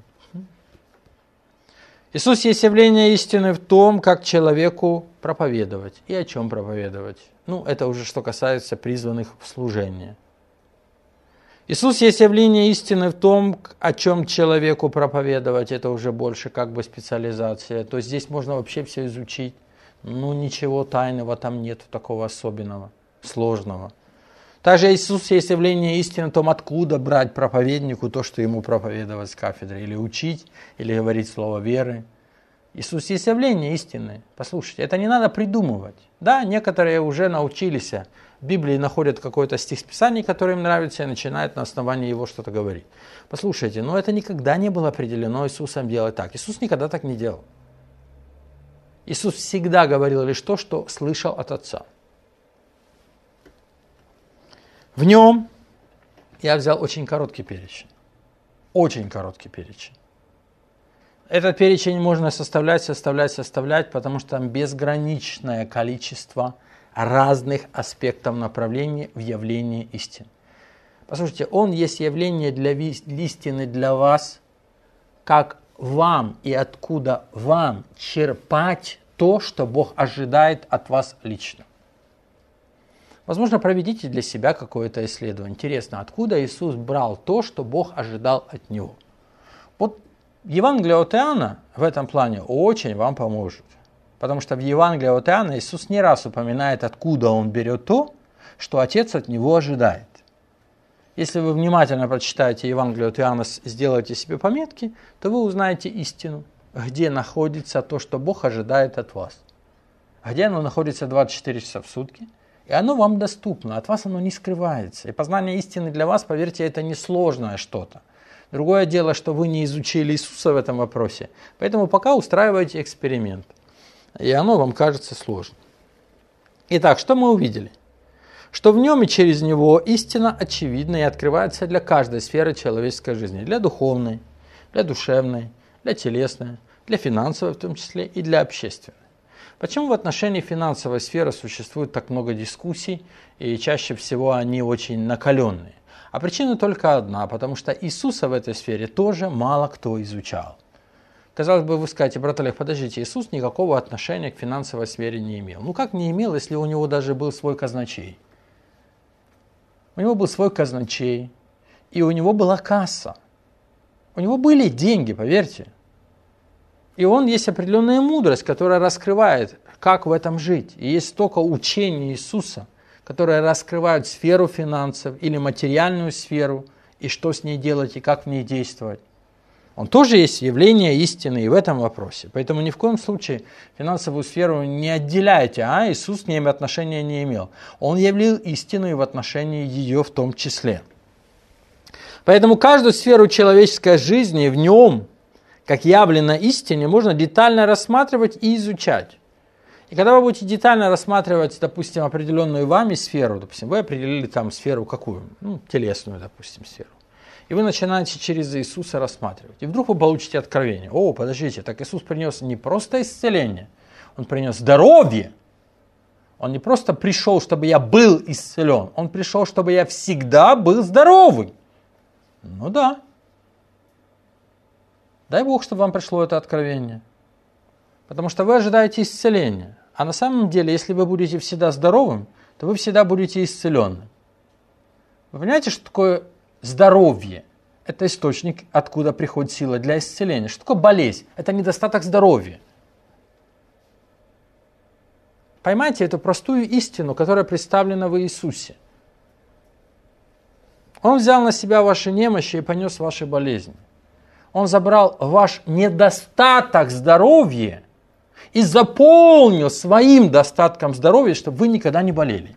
Иисус есть явление истины в том, как человеку проповедовать. И о чем проповедовать. Ну, это уже что касается призванных в служение. Иисус есть явление истины в том, о чем человеку проповедовать. Это уже больше как бы специализация. То есть здесь можно вообще все изучить. Ну, ничего тайного там нет, такого особенного, сложного. Также Иисус есть явление истины в том, откуда брать проповеднику то, что ему проповедовать с кафедры, или учить, или говорить слово веры. Иисус есть явление истины. Послушайте, это не надо придумывать. Да, некоторые уже научились, в Библии находят какой-то стих Писания, который им нравится, и начинают на основании его что-то говорить. Послушайте, но это никогда не было определено Иисусом делать так. Иисус никогда так не делал. Иисус всегда говорил лишь то, что слышал от Отца. В нем я взял очень короткий перечень. Очень короткий перечень. Этот перечень можно составлять, потому что там безграничное количество разных аспектов направления в явлении истины. Послушайте, он есть явление для истины для вас, как вам и откуда вам черпать то, что Бог ожидает от вас лично. Возможно, проведите для себя какое-то исследование. Интересно, откуда Иисус брал то, что Бог ожидал от Него? Вот Евангелие от Иоанна в этом плане очень вам поможет. Потому что в Евангелии от Иоанна Иисус не раз упоминает, откуда Он берет то, что Отец от Него ожидает. Если вы внимательно прочитаете Евангелие от Иоанна, сделаете себе пометки, то вы узнаете истину, где находится то, что Бог ожидает от вас. Где оно находится 24 часа в сутки, и оно вам доступно, от вас оно не скрывается. И познание истины для вас, поверьте, это не сложное что-то. Другое дело, что вы не изучили Иисуса в этом вопросе, поэтому пока устраиваете эксперимент, и оно вам кажется сложным. Итак, что мы увидели? Что в нем и через него истина очевидна и открывается для каждой сферы человеческой жизни. Для духовной, для душевной, для телесной, для финансовой в том числе и для общественной. Почему в отношении финансовой сферы существует так много дискуссий и чаще всего они очень накаленные? А причина только одна, потому что Иисуса в этой сфере тоже мало кто изучал. Казалось бы, вы скажете: брат Олег, подождите, Иисус никакого отношения к финансовой сфере не имел. Ну как не имел, если у него даже был свой казначей? У него был свой казначей, и у него была касса. У него были деньги, поверьте. И есть определенная мудрость, которая раскрывает, как в этом жить. И есть столько учений Иисуса, которые раскрывают сферу финансов или материальную сферу, и что с ней делать, и как в ней действовать. Он тоже есть явление истины и в этом вопросе. Поэтому ни в коем случае финансовую сферу не отделяйте, Иисус с ними отношения не имел. Он являл истину и в отношении ее в том числе. Поэтому каждую сферу человеческой жизни в нем, как явлено истине, можно детально рассматривать и изучать. И когда вы будете детально рассматривать, допустим, определенную вами сферу, допустим, вы определили там сферу какую? Телесную, допустим, сферу. И вы начинаете через Иисуса рассматривать. И вдруг вы получите откровение. Подождите, так Иисус принес не просто исцеление, Он принес здоровье. Он не просто пришел, чтобы я был исцелен, Он пришел, чтобы я всегда был здоровый. Ну да. Дай Бог, чтобы вам пришло это откровение. Потому что вы ожидаете исцеления. А на самом деле, если вы будете всегда здоровым, то вы всегда будете исцеленным. Вы понимаете, что такое здоровье? Это источник, откуда приходит сила для исцеления. Что такое болезнь? Это недостаток здоровья. Поймайте эту простую истину, которая представлена в Иисусе. Он взял на себя ваши немощи и понес ваши болезни. Он забрал ваш недостаток здоровья и заполнил своим достатком здоровья, чтобы вы никогда не болели.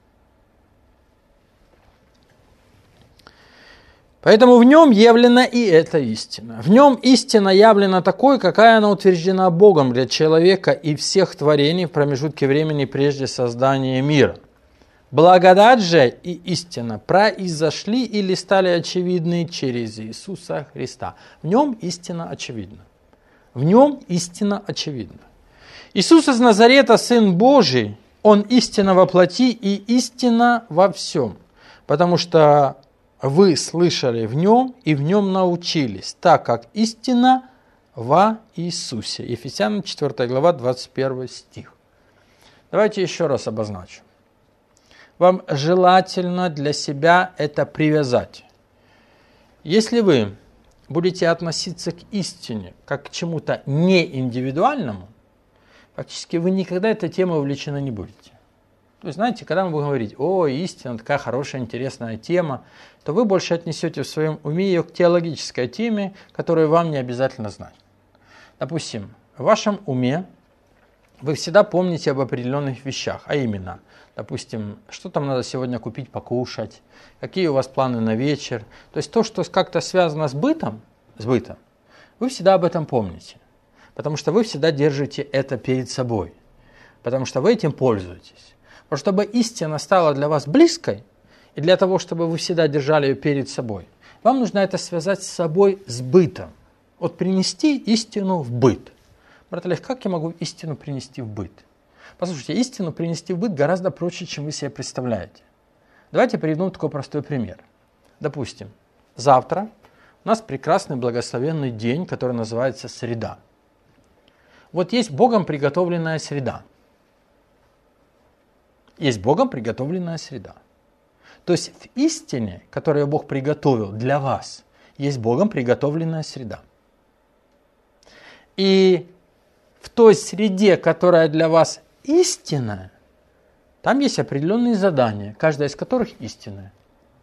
Поэтому в нем явлена и эта истина. В нем истина явлена такой, какая она утверждена Богом для человека и всех творений в промежутке времени прежде создания мира. Благодать же и истина произошли или стали очевидны через Иисуса Христа. В нем истина очевидна. В нем истина очевидна. Иисус из Назарета, Сын Божий, Он истина во плоти и истина во всем. Потому что вы слышали в Нем и в Нем научились, так как истина во Иисусе. Ефесянам 4 глава, 21 стих. Давайте еще раз обозначу. Вам желательно для себя это привязать. Если вы будете относиться к истине как к чему-то неиндивидуальному, фактически вы никогда этой темой увлечены не будете. То есть, знаете, когда мы будем говорить: истина, такая хорошая, интересная тема, то вы больше отнесете в своем уме ее к теологической теме, которую вам не обязательно знать. Допустим, в вашем уме вы всегда помните об определенных вещах, а именно, допустим, что там надо сегодня купить, покушать, какие у вас планы на вечер. То есть то, что как-то связано с бытом, вы всегда об этом помните, потому что вы всегда держите это перед собой, потому что вы этим пользуетесь. Но чтобы истина стала для вас близкой, и для того, чтобы вы всегда держали ее перед собой, вам нужно это связать с собой, с бытом. Вот принести истину в быт. Брат Олег, как я могу истину принести в быт? Послушайте, истину принести в быт гораздо проще, чем вы себе представляете. Давайте приведу такой простой пример. Допустим, завтра у нас прекрасный благословенный день, который называется среда. вот есть Богом приготовленная среда. Есть Богом приготовленная среда. То есть в истине, которую Бог приготовил для вас, есть Богом приготовленная среда. И в той среде, которая для вас истинная, там есть определенные задания, каждое из которых истинное.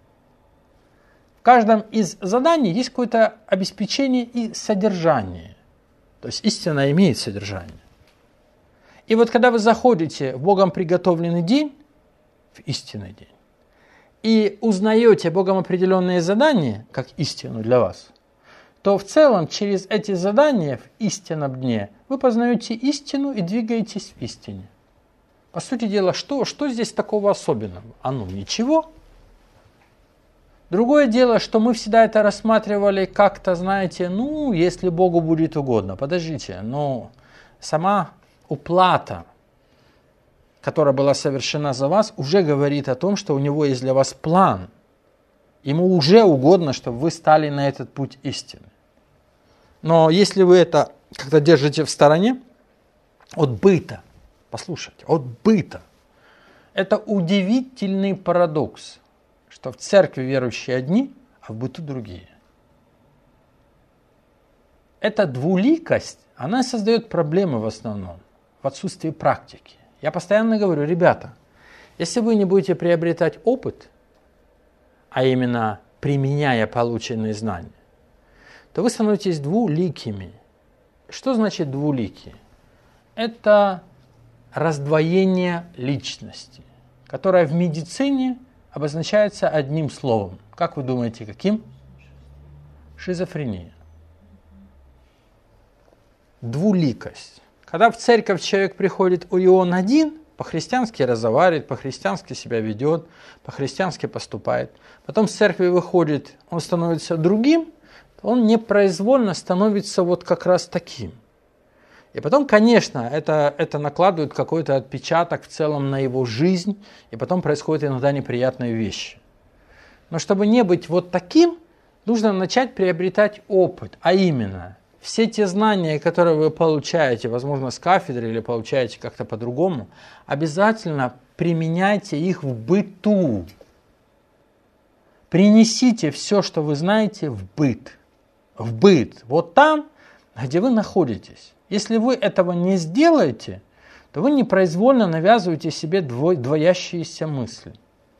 В каждом из заданий есть какое-то обеспечение и содержание. То есть истина имеет содержание. И вот когда вы заходите в Богом приготовленный день, в истинный день, и узнаете Богом определенные задания, как истину для вас, то в целом через эти задания в истинном дне вы познаете истину и двигаетесь в истине. По сути дела, что здесь такого особенного? Ничего. Другое дело, что мы всегда это рассматривали как-то, знаете, если Богу будет угодно. Подождите, но сама уплата, которая была совершена за вас, уже говорит о том, что у него есть для вас план. Ему уже угодно, чтобы вы стали на этот путь истины. Но если вы это как-то держите в стороне от быта, послушайте, от быта, это удивительный парадокс, что в церкви верующие одни, а в быту другие. Эта двуликость, она создает проблемы в основном, в отсутствии практики. Я постоянно говорю, ребята, если вы не будете приобретать опыт, а именно применяя полученные знания, то вы становитесь двуликими. Что значит двуликие? Это раздвоение личности, которое в медицине обозначается одним словом. Как вы думаете, каким? Шизофрения. Двуликость. Когда в церковь человек приходит, и он один, по-христиански разговаривает, по-христиански себя ведет, по-христиански поступает. Потом с церкви выходит, он становится другим, он непроизвольно становится вот как раз таким. И потом, конечно, это накладывает какой-то отпечаток в целом на его жизнь, и потом происходят иногда неприятные вещи. Но чтобы не быть вот таким, нужно начать приобретать опыт, а именно все те знания, которые вы получаете, возможно, с кафедры или получаете как-то по-другому, обязательно применяйте их в быту. Принесите все, что вы знаете, в быт. В быт. Вот там, где вы находитесь. Если вы этого не сделаете, то вы непроизвольно навязываете себе двоящиеся мысли,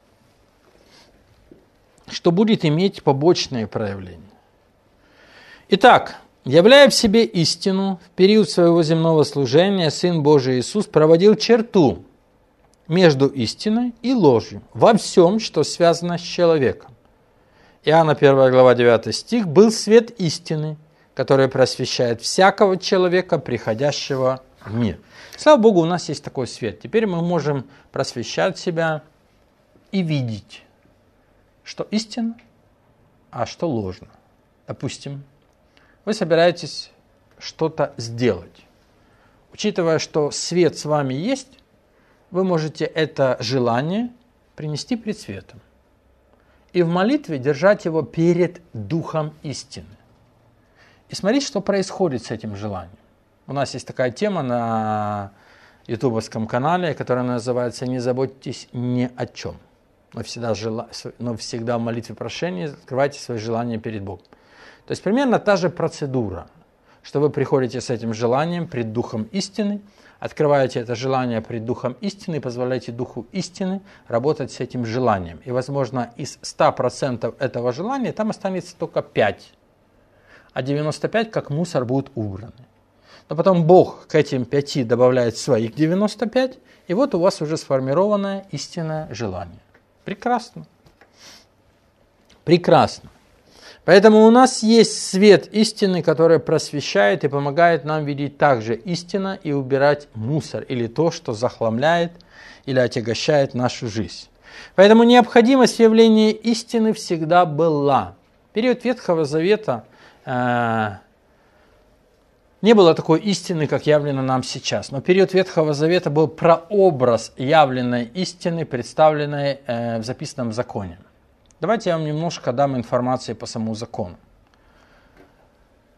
что будет иметь побочные проявления. Итак, являя в себе истину, в период своего земного служения Сын Божий Иисус проводил черту между истиной и ложью во всем, что связано с человеком. Иоанна 1 глава 9 стих «Был свет истины, который просвещает всякого человека, приходящего в мир». Слава Богу, у нас есть такой свет. Теперь мы можем просвещать себя и видеть, что истинно, а что ложно. Допустим, вы собираетесь что-то сделать. Учитывая, что свет с вами есть, вы можете это желание принести пред светом. И в молитве держать его перед Духом истины. И смотрите, что происходит с этим желанием. У нас есть такая тема на ютубовском канале, которая называется «Не заботьтесь ни о чем». Но всегда в молитве прошения открывайте свои желания перед Богом. То есть примерно та же процедура, что вы приходите с этим желанием пред Духом истины, открываете это желание пред Духом истины и позволяете Духу истины работать с этим желанием. И, возможно, из 100% этого желания там останется только 5, а 95 как мусор будут убраны. Но потом Бог к этим 5 добавляет своих 95, и вот у вас уже сформированное истинное желание. Прекрасно. Прекрасно. Поэтому у нас есть свет истины, который просвещает и помогает нам видеть также истину и убирать мусор или то, что захламляет или отягощает нашу жизнь. Поэтому необходимость явления истины всегда была. В период Ветхого Завета не было такой истины, как явлено нам сейчас. Но период Ветхого Завета был прообраз явленной истины, представленной в записанном законе. Давайте я вам немножко дам информации по самому закону.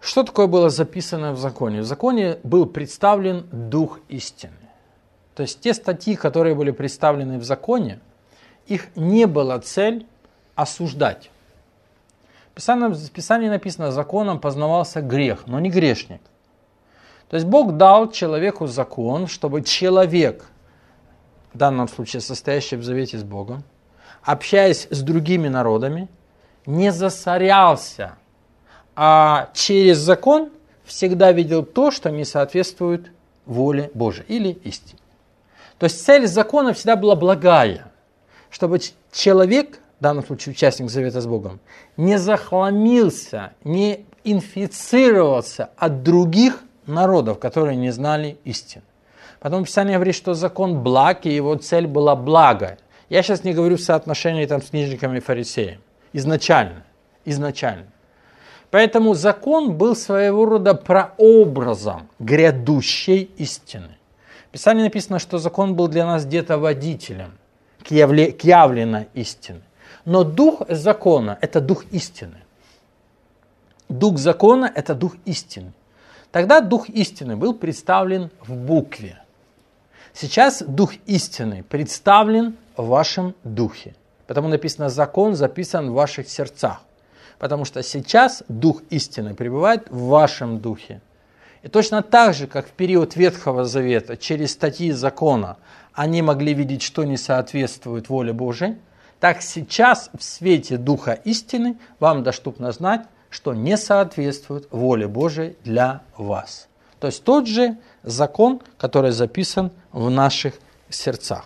Что такое было записано в законе? В законе был представлен Дух истины. То есть те статьи, которые были представлены в законе, их не была цель осуждать. В Писании написано, законом познавался грех, но не грешник. То есть Бог дал человеку закон, чтобы человек, в данном случае состоящий в завете с Богом, общаясь с другими народами, не засорялся, а через закон всегда видел то, что не соответствует воле Божией или истине. То есть цель закона всегда была благая, чтобы человек, в данном случае участник завета с Богом, не захламился, не инфицировался от других народов, которые не знали истины. Потом Писание говорит, что закон благ, и его цель была благо. Я сейчас не говорю в соотношении там, с книжниками и фарисеями. Изначально. Поэтому закон был своего рода прообразом грядущей истины. В Писании написано, что закон был для нас где-то водителем к явленной истине. Но дух закона – это дух истины. Дух закона – это дух истины. Тогда дух истины был представлен в букве. Сейчас дух истины представлен в вашем духе. Потому написано, закон записан в ваших сердцах. Потому что сейчас дух истины пребывает в вашем духе. И точно так же, как в период Ветхого Завета, через статьи закона они могли видеть, что не соответствует воле Божией, так сейчас в свете Духа истины вам доступно знать, что не соответствует воле Божией для вас. То есть тот же закон, который записан в наших сердцах.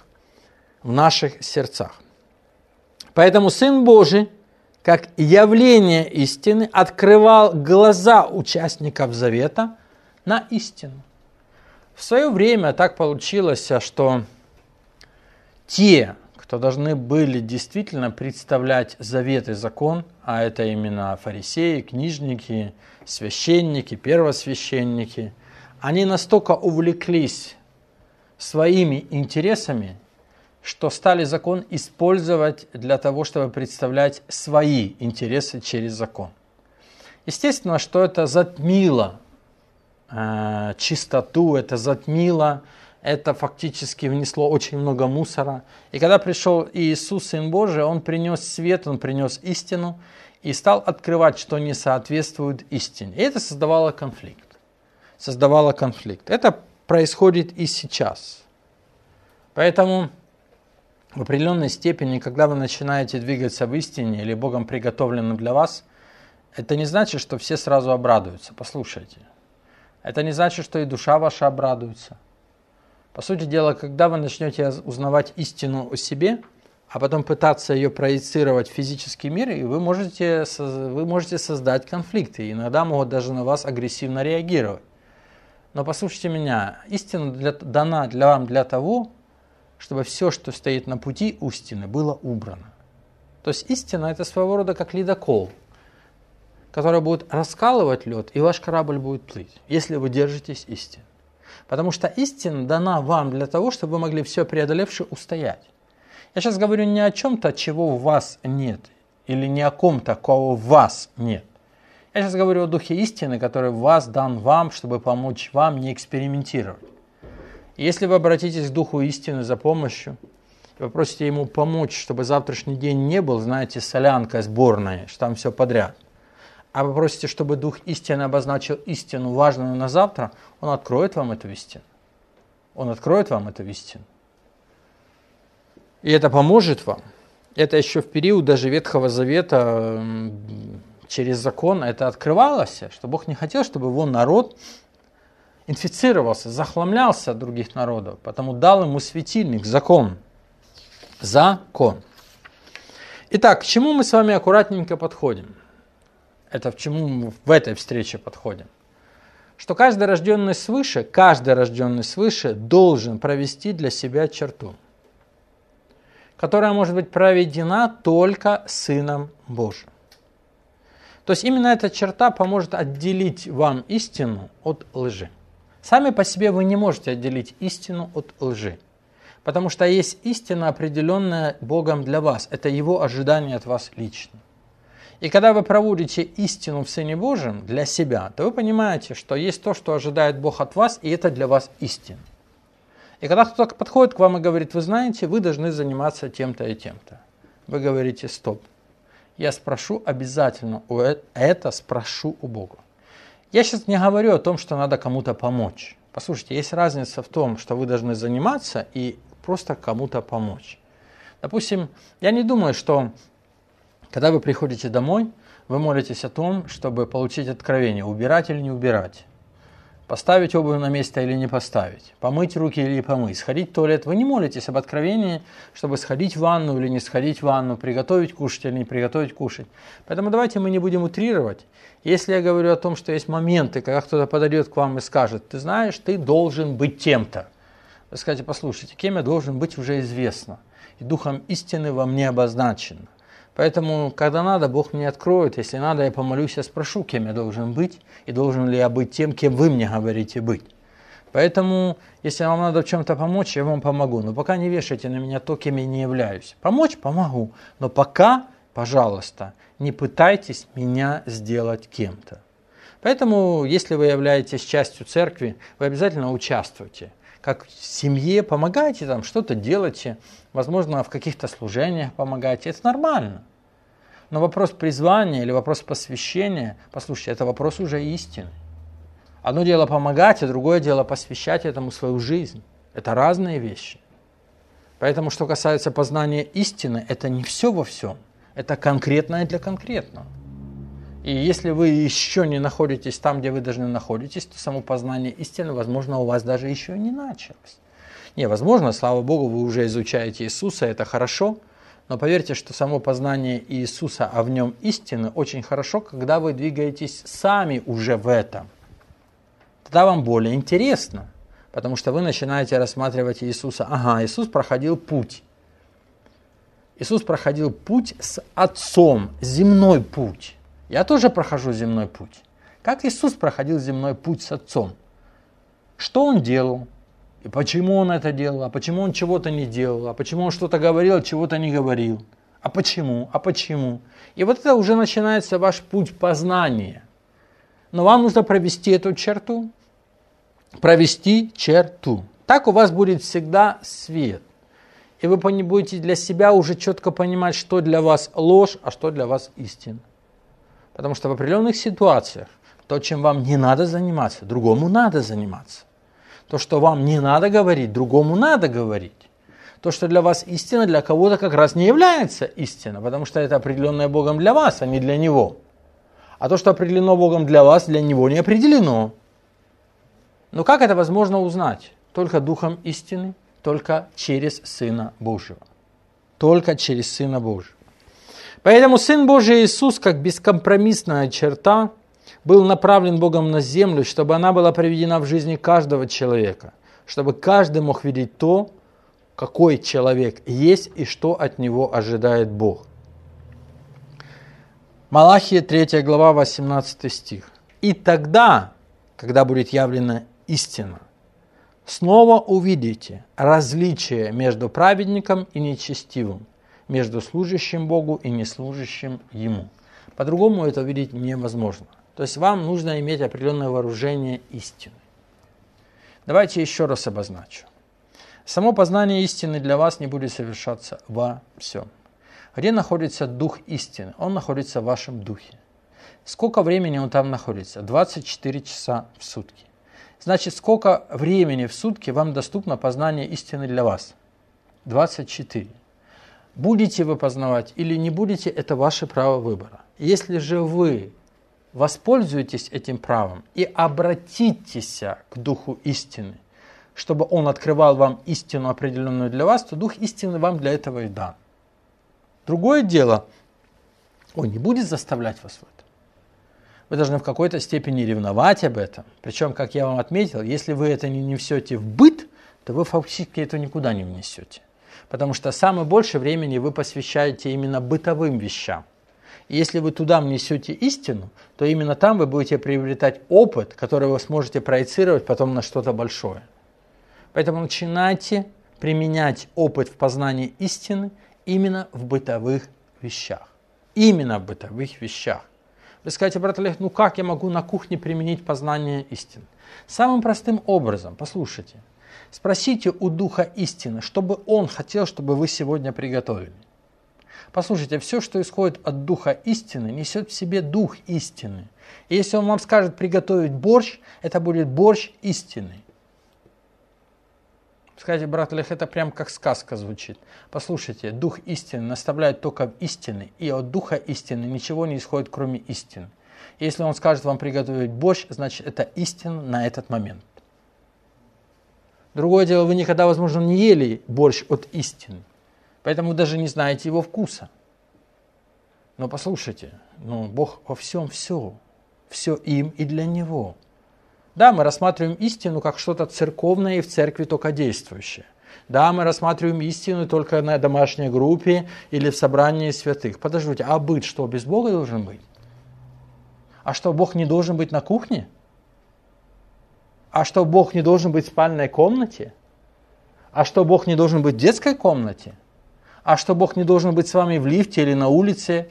Поэтому Сын Божий, как явление истины, открывал глаза участников завета на истину. В свое время так получилось, что те, кто должны были действительно представлять завет и закон, а это именно фарисеи, книжники, священники, первосвященники, они настолько увлеклись своими интересами, что стали закон использовать для того, чтобы представлять свои интересы через закон. Естественно, что это затмило чистоту, это затмило, это фактически внесло очень много мусора. И когда пришел Иисус, Сын Божий, Он принес свет, Он принес истину и стал открывать, что не соответствует истине. И это создавало конфликт. Это происходит и сейчас. Поэтому в определенной степени, когда вы начинаете двигаться в истине или Богом приготовленным для вас, это не значит, что все сразу обрадуются. Послушайте. Это не значит, что и душа ваша обрадуется. По сути дела, когда вы начнете узнавать истину о себе, а потом пытаться ее проецировать в физический мир, и вы можете создать конфликты. И иногда могут даже на вас агрессивно реагировать. Но послушайте меня, истина дана вам для того, чтобы все, что стоит на пути истины, было убрано. То есть истина – это своего рода как ледокол, который будет раскалывать лед, и ваш корабль будет плыть, если вы держитесь истины. Потому что истина дана вам для того, чтобы вы могли все преодолевши устоять. Я сейчас говорю не о чем-то, чего у вас нет, или не о ком-то, кого в вас нет. Я сейчас говорю о Духе истины, который в вас дан вам, чтобы помочь вам не экспериментировать. И если вы обратитесь к Духу истины за помощью, и попросите Ему помочь, чтобы завтрашний день не был, знаете, солянкой сборной, что там все подряд, а вы просите, чтобы Дух истины обозначил истину, важную на завтра, Он откроет вам эту истину. И это поможет вам. Это еще в период даже Ветхого Завета через закон это открывалось, что Бог не хотел, чтобы его народ инфицировался, захламлялся от других народов, потому дал ему светильник, закон. Итак, к чему мы с вами аккуратненько подходим? Это к чему мы в этой встрече подходим? Что каждый рожденный свыше должен провести для себя черту, которая может быть проведена только Сыном Божьим. То есть именно эта черта поможет отделить вам истину от лжи. Сами по себе вы не можете отделить истину от лжи, потому что есть истина, определенная Богом для вас. Это Его ожидание от вас лично. И когда вы проводите истину в Сыне Божьем для себя, то вы понимаете, что есть то, что ожидает Бог от вас, и это для вас истина. И когда кто-то подходит к вам и говорит, вы знаете, вы должны заниматься тем-то и тем-то, вы говорите, стоп, я спрошу обязательно, это спрошу у Бога. Я сейчас не говорю о том, что надо кому-то помочь. Послушайте, есть разница в том, что вы должны заниматься и просто кому-то помочь. Допустим, я не думаю, что когда вы приходите домой, вы молитесь о том, чтобы получить откровение, убирать или не убирать, поставить обувь на место или не поставить, помыть руки или не помыть, сходить в туалет. Вы не молитесь об откровении, чтобы сходить в ванну или не сходить в ванну, приготовить кушать или не приготовить кушать. Поэтому давайте мы не будем утрировать. Если я говорю о том, что есть моменты, когда кто-то подойдет к вам и скажет, ты знаешь, ты должен быть тем-то. Вы скажете, послушайте, кем я должен быть, уже известно. И духом истины во мне обозначено. Поэтому, когда надо, Бог мне откроет. Если надо, я помолюсь, я спрошу, кем я должен быть, и должен ли я быть тем, кем вы мне говорите быть. Поэтому, если вам надо в чем-то помочь, я вам помогу. Но пока не вешайте на меня то, кем я не являюсь. Помочь – помогу. Но пока, пожалуйста, не пытайтесь меня сделать кем-то. Поэтому, если вы являетесь частью церкви, вы обязательно участвуйте. Как в семье, помогайте там, что-то делайте, возможно, в каких-то служениях помогайте, это нормально. Но вопрос призвания или вопрос посвящения, послушайте, это вопрос уже истины. Одно дело помогать, а другое дело посвящать этому свою жизнь. Это разные вещи. Поэтому, что касается познания истины, это не все во всем, это конкретное для конкретного. И если вы еще не находитесь там, где вы должны находиться, то само познание истины, возможно, у вас даже еще не началось. Не, возможно, слава Богу, вы уже изучаете Иисуса, это хорошо, но поверьте, что само познание Иисуса, а в нем истины, очень хорошо, когда вы двигаетесь сами уже в этом. Тогда вам более интересно, потому что вы начинаете рассматривать Иисуса. Ага, Иисус проходил путь. Иисус проходил путь с Отцом, земной путь. Я тоже прохожу земной путь. Как Иисус проходил земной путь с Отцом? Что Он делал? И почему Он это делал? А почему Он чего-то не делал? А почему Он что-то говорил, а чего-то не говорил? А почему? А почему? И вот это уже начинается ваш путь познания. Но вам нужно провести эту черту. Провести черту. Так у вас будет всегда свет. И вы будете для себя уже четко понимать, что для вас ложь, а что для вас истина. Потому что в определенных ситуациях то, чем вам не надо заниматься, другому надо заниматься. То, что вам не надо говорить, другому надо говорить. То, что для вас истина, для кого-то как раз не является истиной, потому что это определенное Богом для вас, а не для него. А то, что определено Богом для вас, для него не определено. Но как это возможно узнать? Только Духом истины, только через Сына Божьего. Только через Сына Божьего. Поэтому Сын Божий Иисус, как бескомпромиссная черта, был направлен Богом на землю, чтобы она была приведена в жизни каждого человека, чтобы каждый мог видеть то, какой человек есть и что от него ожидает Бог. Малахия 3 глава, 18 стих. «И тогда, когда будет явлена истина, снова увидите различие между праведником и нечестивым, между служащим Богу и неслужащим Ему». По-другому это увидеть невозможно. То есть вам нужно иметь определенное вооружение истины. Давайте еще раз обозначу. Само познание истины для вас не будет совершаться во всем. Где находится Дух истины? Он находится в вашем духе. Сколько времени он там находится? 24 часа в сутки. Значит, сколько времени в сутки вам доступно познание истины для вас? 24. Будете вы познавать или не будете, это ваше право выбора. Если же вы воспользуетесь этим правом и обратитесь к Духу истины, чтобы Он открывал вам истину определенную для вас, то Дух истины вам для этого и дан. Другое дело, Он не будет заставлять вас в этом. Вы должны в какой-то степени ревновать об этом. Причем, как я вам отметил, если вы это не внесете в быт, то вы фактически это никуда не внесете. Потому что самое большее времени вы посвящаете именно бытовым вещам. И если вы туда внесете истину, то именно там вы будете приобретать опыт, который вы сможете проецировать потом на что-то большое. Поэтому начинайте применять опыт в познании истины именно в бытовых вещах. Именно в бытовых вещах. Вы скажете, брат Олег, ну как я могу на кухне применить познание истины? Самым простым образом, послушайте. Спросите у Духа истины, что бы Он хотел, чтобы вы сегодня приготовили. Послушайте, все, что исходит от Духа истины, несет в себе Дух истины. И если Он вам скажет приготовить борщ, это будет борщ истины. Скажите, брат Олег, это прям как сказка звучит. Послушайте, Дух истины наставляет только в истины, и от Духа истины ничего не исходит, кроме истины. Если Он скажет вам приготовить борщ, значит это истина на этот момент. Другое дело, вы никогда, возможно, не ели борщ от истины, поэтому вы даже не знаете его вкуса. Но послушайте, Бог во всем все им и для Него. Да, мы рассматриваем истину как что-то церковное и в церкви только действующее. Да, мы рассматриваем истину только на домашней группе или в собрании святых. Подождите, а быт что, без Бога должен быть? А что, Бог не должен быть на кухне? А что, Бог не должен быть в спальной комнате? А что, Бог не должен быть в детской комнате? А что, Бог не должен быть с вами в лифте или на улице?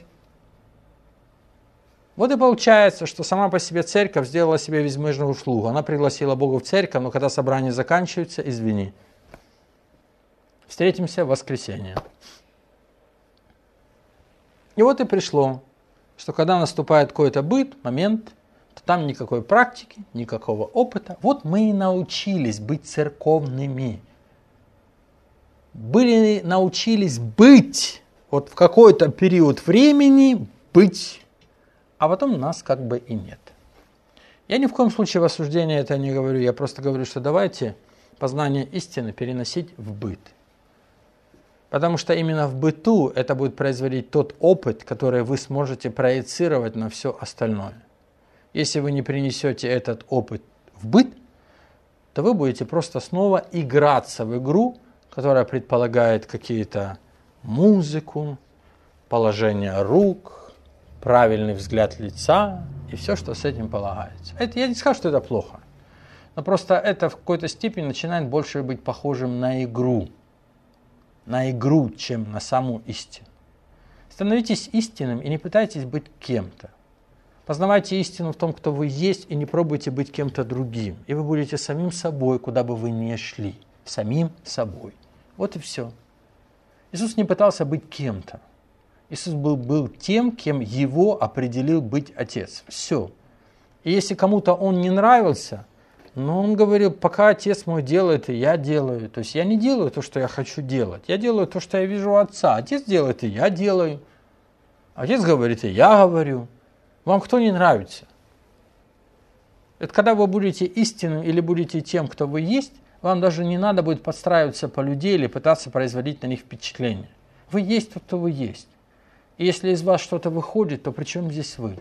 Вот и получается, что сама по себе церковь сделала себе безмежную услугу. Она пригласила Бога в церковь, но когда собрание заканчивается, извини. Встретимся в воскресенье. И вот и пришло, что когда наступает какой-то быт, момент, то там никакой практики, никакого опыта. Вот мы и научились быть церковными. Научились быть, вот в какой-то период времени быть. А потом нас как бы и нет. Я ни в коем случае в осуждении это не говорю, я просто говорю, что давайте познание истины переносить в быт. Потому что именно в быту это будет производить тот опыт, который вы сможете проецировать на все остальное. Если вы не принесете этот опыт в быт, то вы будете просто снова играться в игру, которая предполагает какие-то музыку, положение рук, правильный взгляд лица и все, что с этим полагается. Это, я не скажу, что это плохо, но просто это в какой-то степени начинает больше быть похожим на игру, чем на саму истину. Становитесь истинным и не пытайтесь быть кем-то. Познавайте истину в том, кто вы есть, и не пробуйте быть кем-то другим. И вы будете самим собой, куда бы вы ни шли. Самим собой. Вот и все. Иисус не пытался быть кем-то. Иисус был тем, кем Его определил быть Отец. Все. И если кому-то Он не нравился, но Он говорил, пока Отец мой делает, и я делаю. То есть я не делаю то, что я хочу делать. Я делаю то, что я вижу у Отца. Отец делает, и я делаю. Отец говорит, и я говорю. Вам кто не нравится? Это когда вы будете истинным или будете тем, кто вы есть, вам даже не надо будет подстраиваться по людей или пытаться производить на них впечатление. Вы есть тот, кто вы есть. И если из вас что-то выходит, то при чем здесь вы?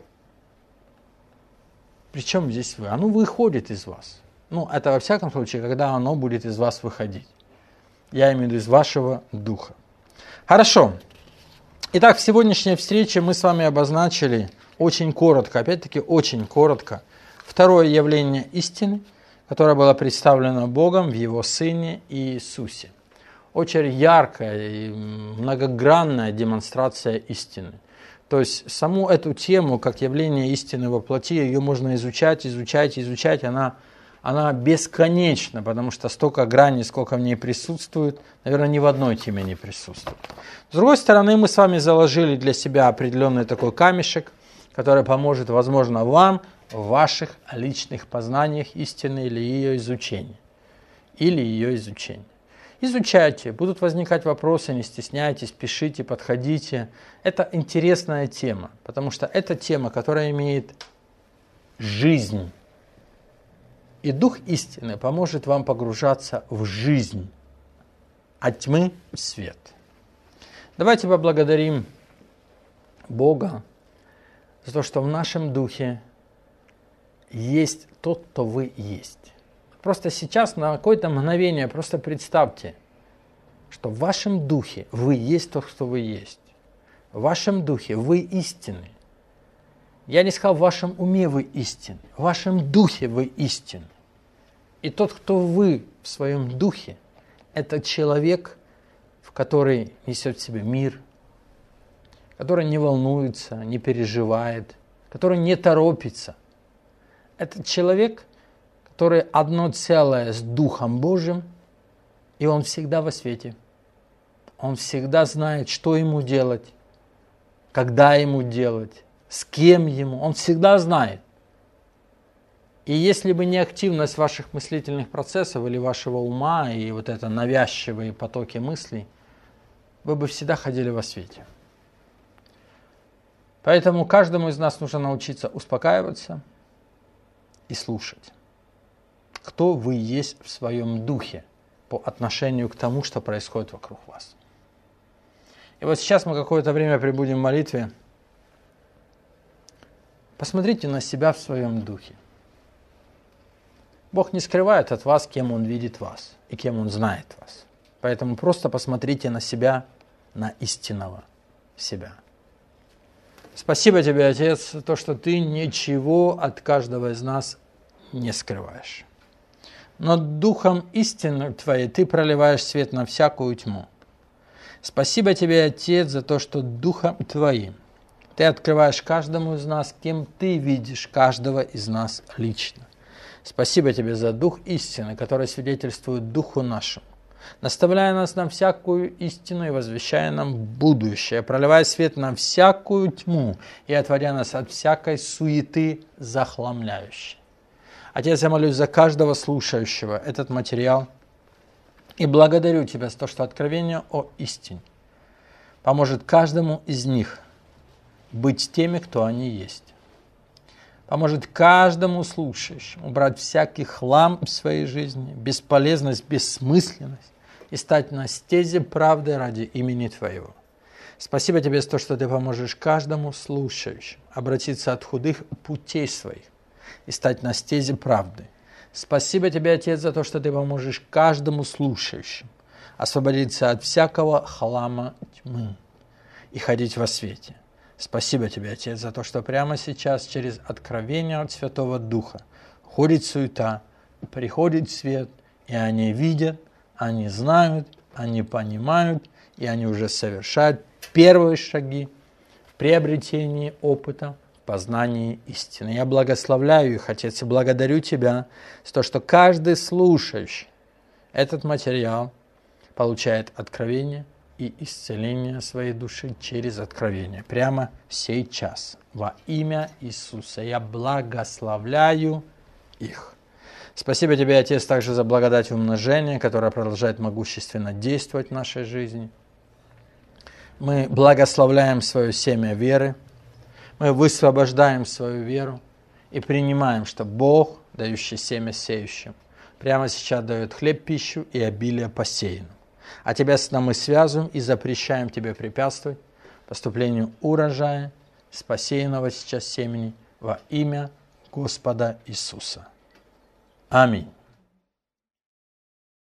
При чем здесь вы? Оно выходит из вас. Это во всяком случае, когда оно будет из вас выходить. Я имею в виду из вашего духа. Хорошо. Итак, в сегодняшней встрече мы с вами обозначили очень коротко, опять-таки очень коротко, второе явление истины, которое было представлено Богом в Его Сыне Иисусе. Очень яркая и многогранная демонстрация истины. То есть саму эту тему, как явление истины во плоти, ее можно изучать, она бесконечна, потому что столько граней, сколько в ней присутствует, наверное, ни в одной теме не присутствует. С другой стороны, мы с вами заложили для себя определенный такой камешек, который поможет, возможно, вам в ваших личных познаниях истины или ее изучении. Изучайте, будут возникать вопросы, не стесняйтесь, пишите, подходите. Это интересная тема, потому что это тема, которая имеет жизнь. И Дух истины поможет вам погружаться в жизнь, от тьмы в свет. Давайте поблагодарим Бога за то, что в нашем духе есть тот, кто вы есть. Просто сейчас на какое-то мгновение просто представьте, что в вашем духе вы есть тот, кто вы есть. В вашем духе вы истинны. Я не сказал, в вашем уме вы истинны, в вашем духе вы истинны. И тот, кто вы в своем духе, это человек, который несет в себе мир, который не волнуется, не переживает, который не торопится. Это человек, который одно целое с Духом Божьим, и он всегда во свете. Он всегда знает, что ему делать, когда ему делать, с кем ему. Он всегда знает. И если бы не активность ваших мыслительных процессов или вашего ума и вот это навязчивые потоки мыслей, вы бы всегда ходили во свете. Поэтому каждому из нас нужно научиться успокаиваться и слушать, кто вы есть в своем духе по отношению к тому, что происходит вокруг вас. И вот сейчас мы какое-то время пребудем в молитве. Посмотрите на себя в своем духе. Бог не скрывает от вас, кем Он видит вас и кем Он знает вас. Поэтому просто посмотрите на себя, на истинного себя. Спасибо тебе, Отец, за то, что ты ничего от каждого из нас не скрываешь. Но Духом истины Твоей ты проливаешь свет на всякую тьму. Спасибо тебе, Отец, за то, что Духом Твоим ты открываешь каждому из нас, кем ты видишь каждого из нас лично. Спасибо тебе за Дух истины, который свидетельствует Духу нашему, наставляя нас на всякую истину и возвещая нам будущее, проливая свет на всякую тьму и отводя нас от всякой суеты захламляющей. Отец, я молюсь за каждого слушающего этот материал и благодарю Тебя за то, что откровение о истине поможет каждому из них быть теми, кто они есть. Поможет каждому слушающему убрать всякий хлам в своей жизни, бесполезность, бессмысленность и стать на стезе правды ради имени Твоего. Спасибо Тебе за то, что Ты поможешь каждому слушающему обратиться от худых путей своих и стать на стезе правды. Спасибо Тебе, Отец, за то, что Ты поможешь каждому слушающему освободиться от всякого хлама тьмы и ходить во свете. Спасибо Тебе, Отец, за то, что прямо сейчас через откровение от Святого Духа ходит суета, приходит свет, и они видят, они знают, они понимают, и они уже совершают первые шаги в приобретении опыта, в познании истины. Я благословляю их, Отец, и благодарю Тебя за то, что каждый слушающий этот материал получает откровение и исцеление своей души через откровение. Прямо сейчас. Во имя Иисуса я благословляю их. Спасибо Тебе, Отец, также за благодать умножения, которая продолжает могущественно действовать в нашей жизни. Мы благословляем свое семя веры. Мы высвобождаем свою веру и принимаем, что Бог, дающий семя сеющим, прямо сейчас дает хлеб, пищу и обилие посеянным. А Тебя с нами связываем и запрещаем Тебе препятствовать поступлению урожая, спасенного сейчас семени во имя Господа Иисуса. Аминь.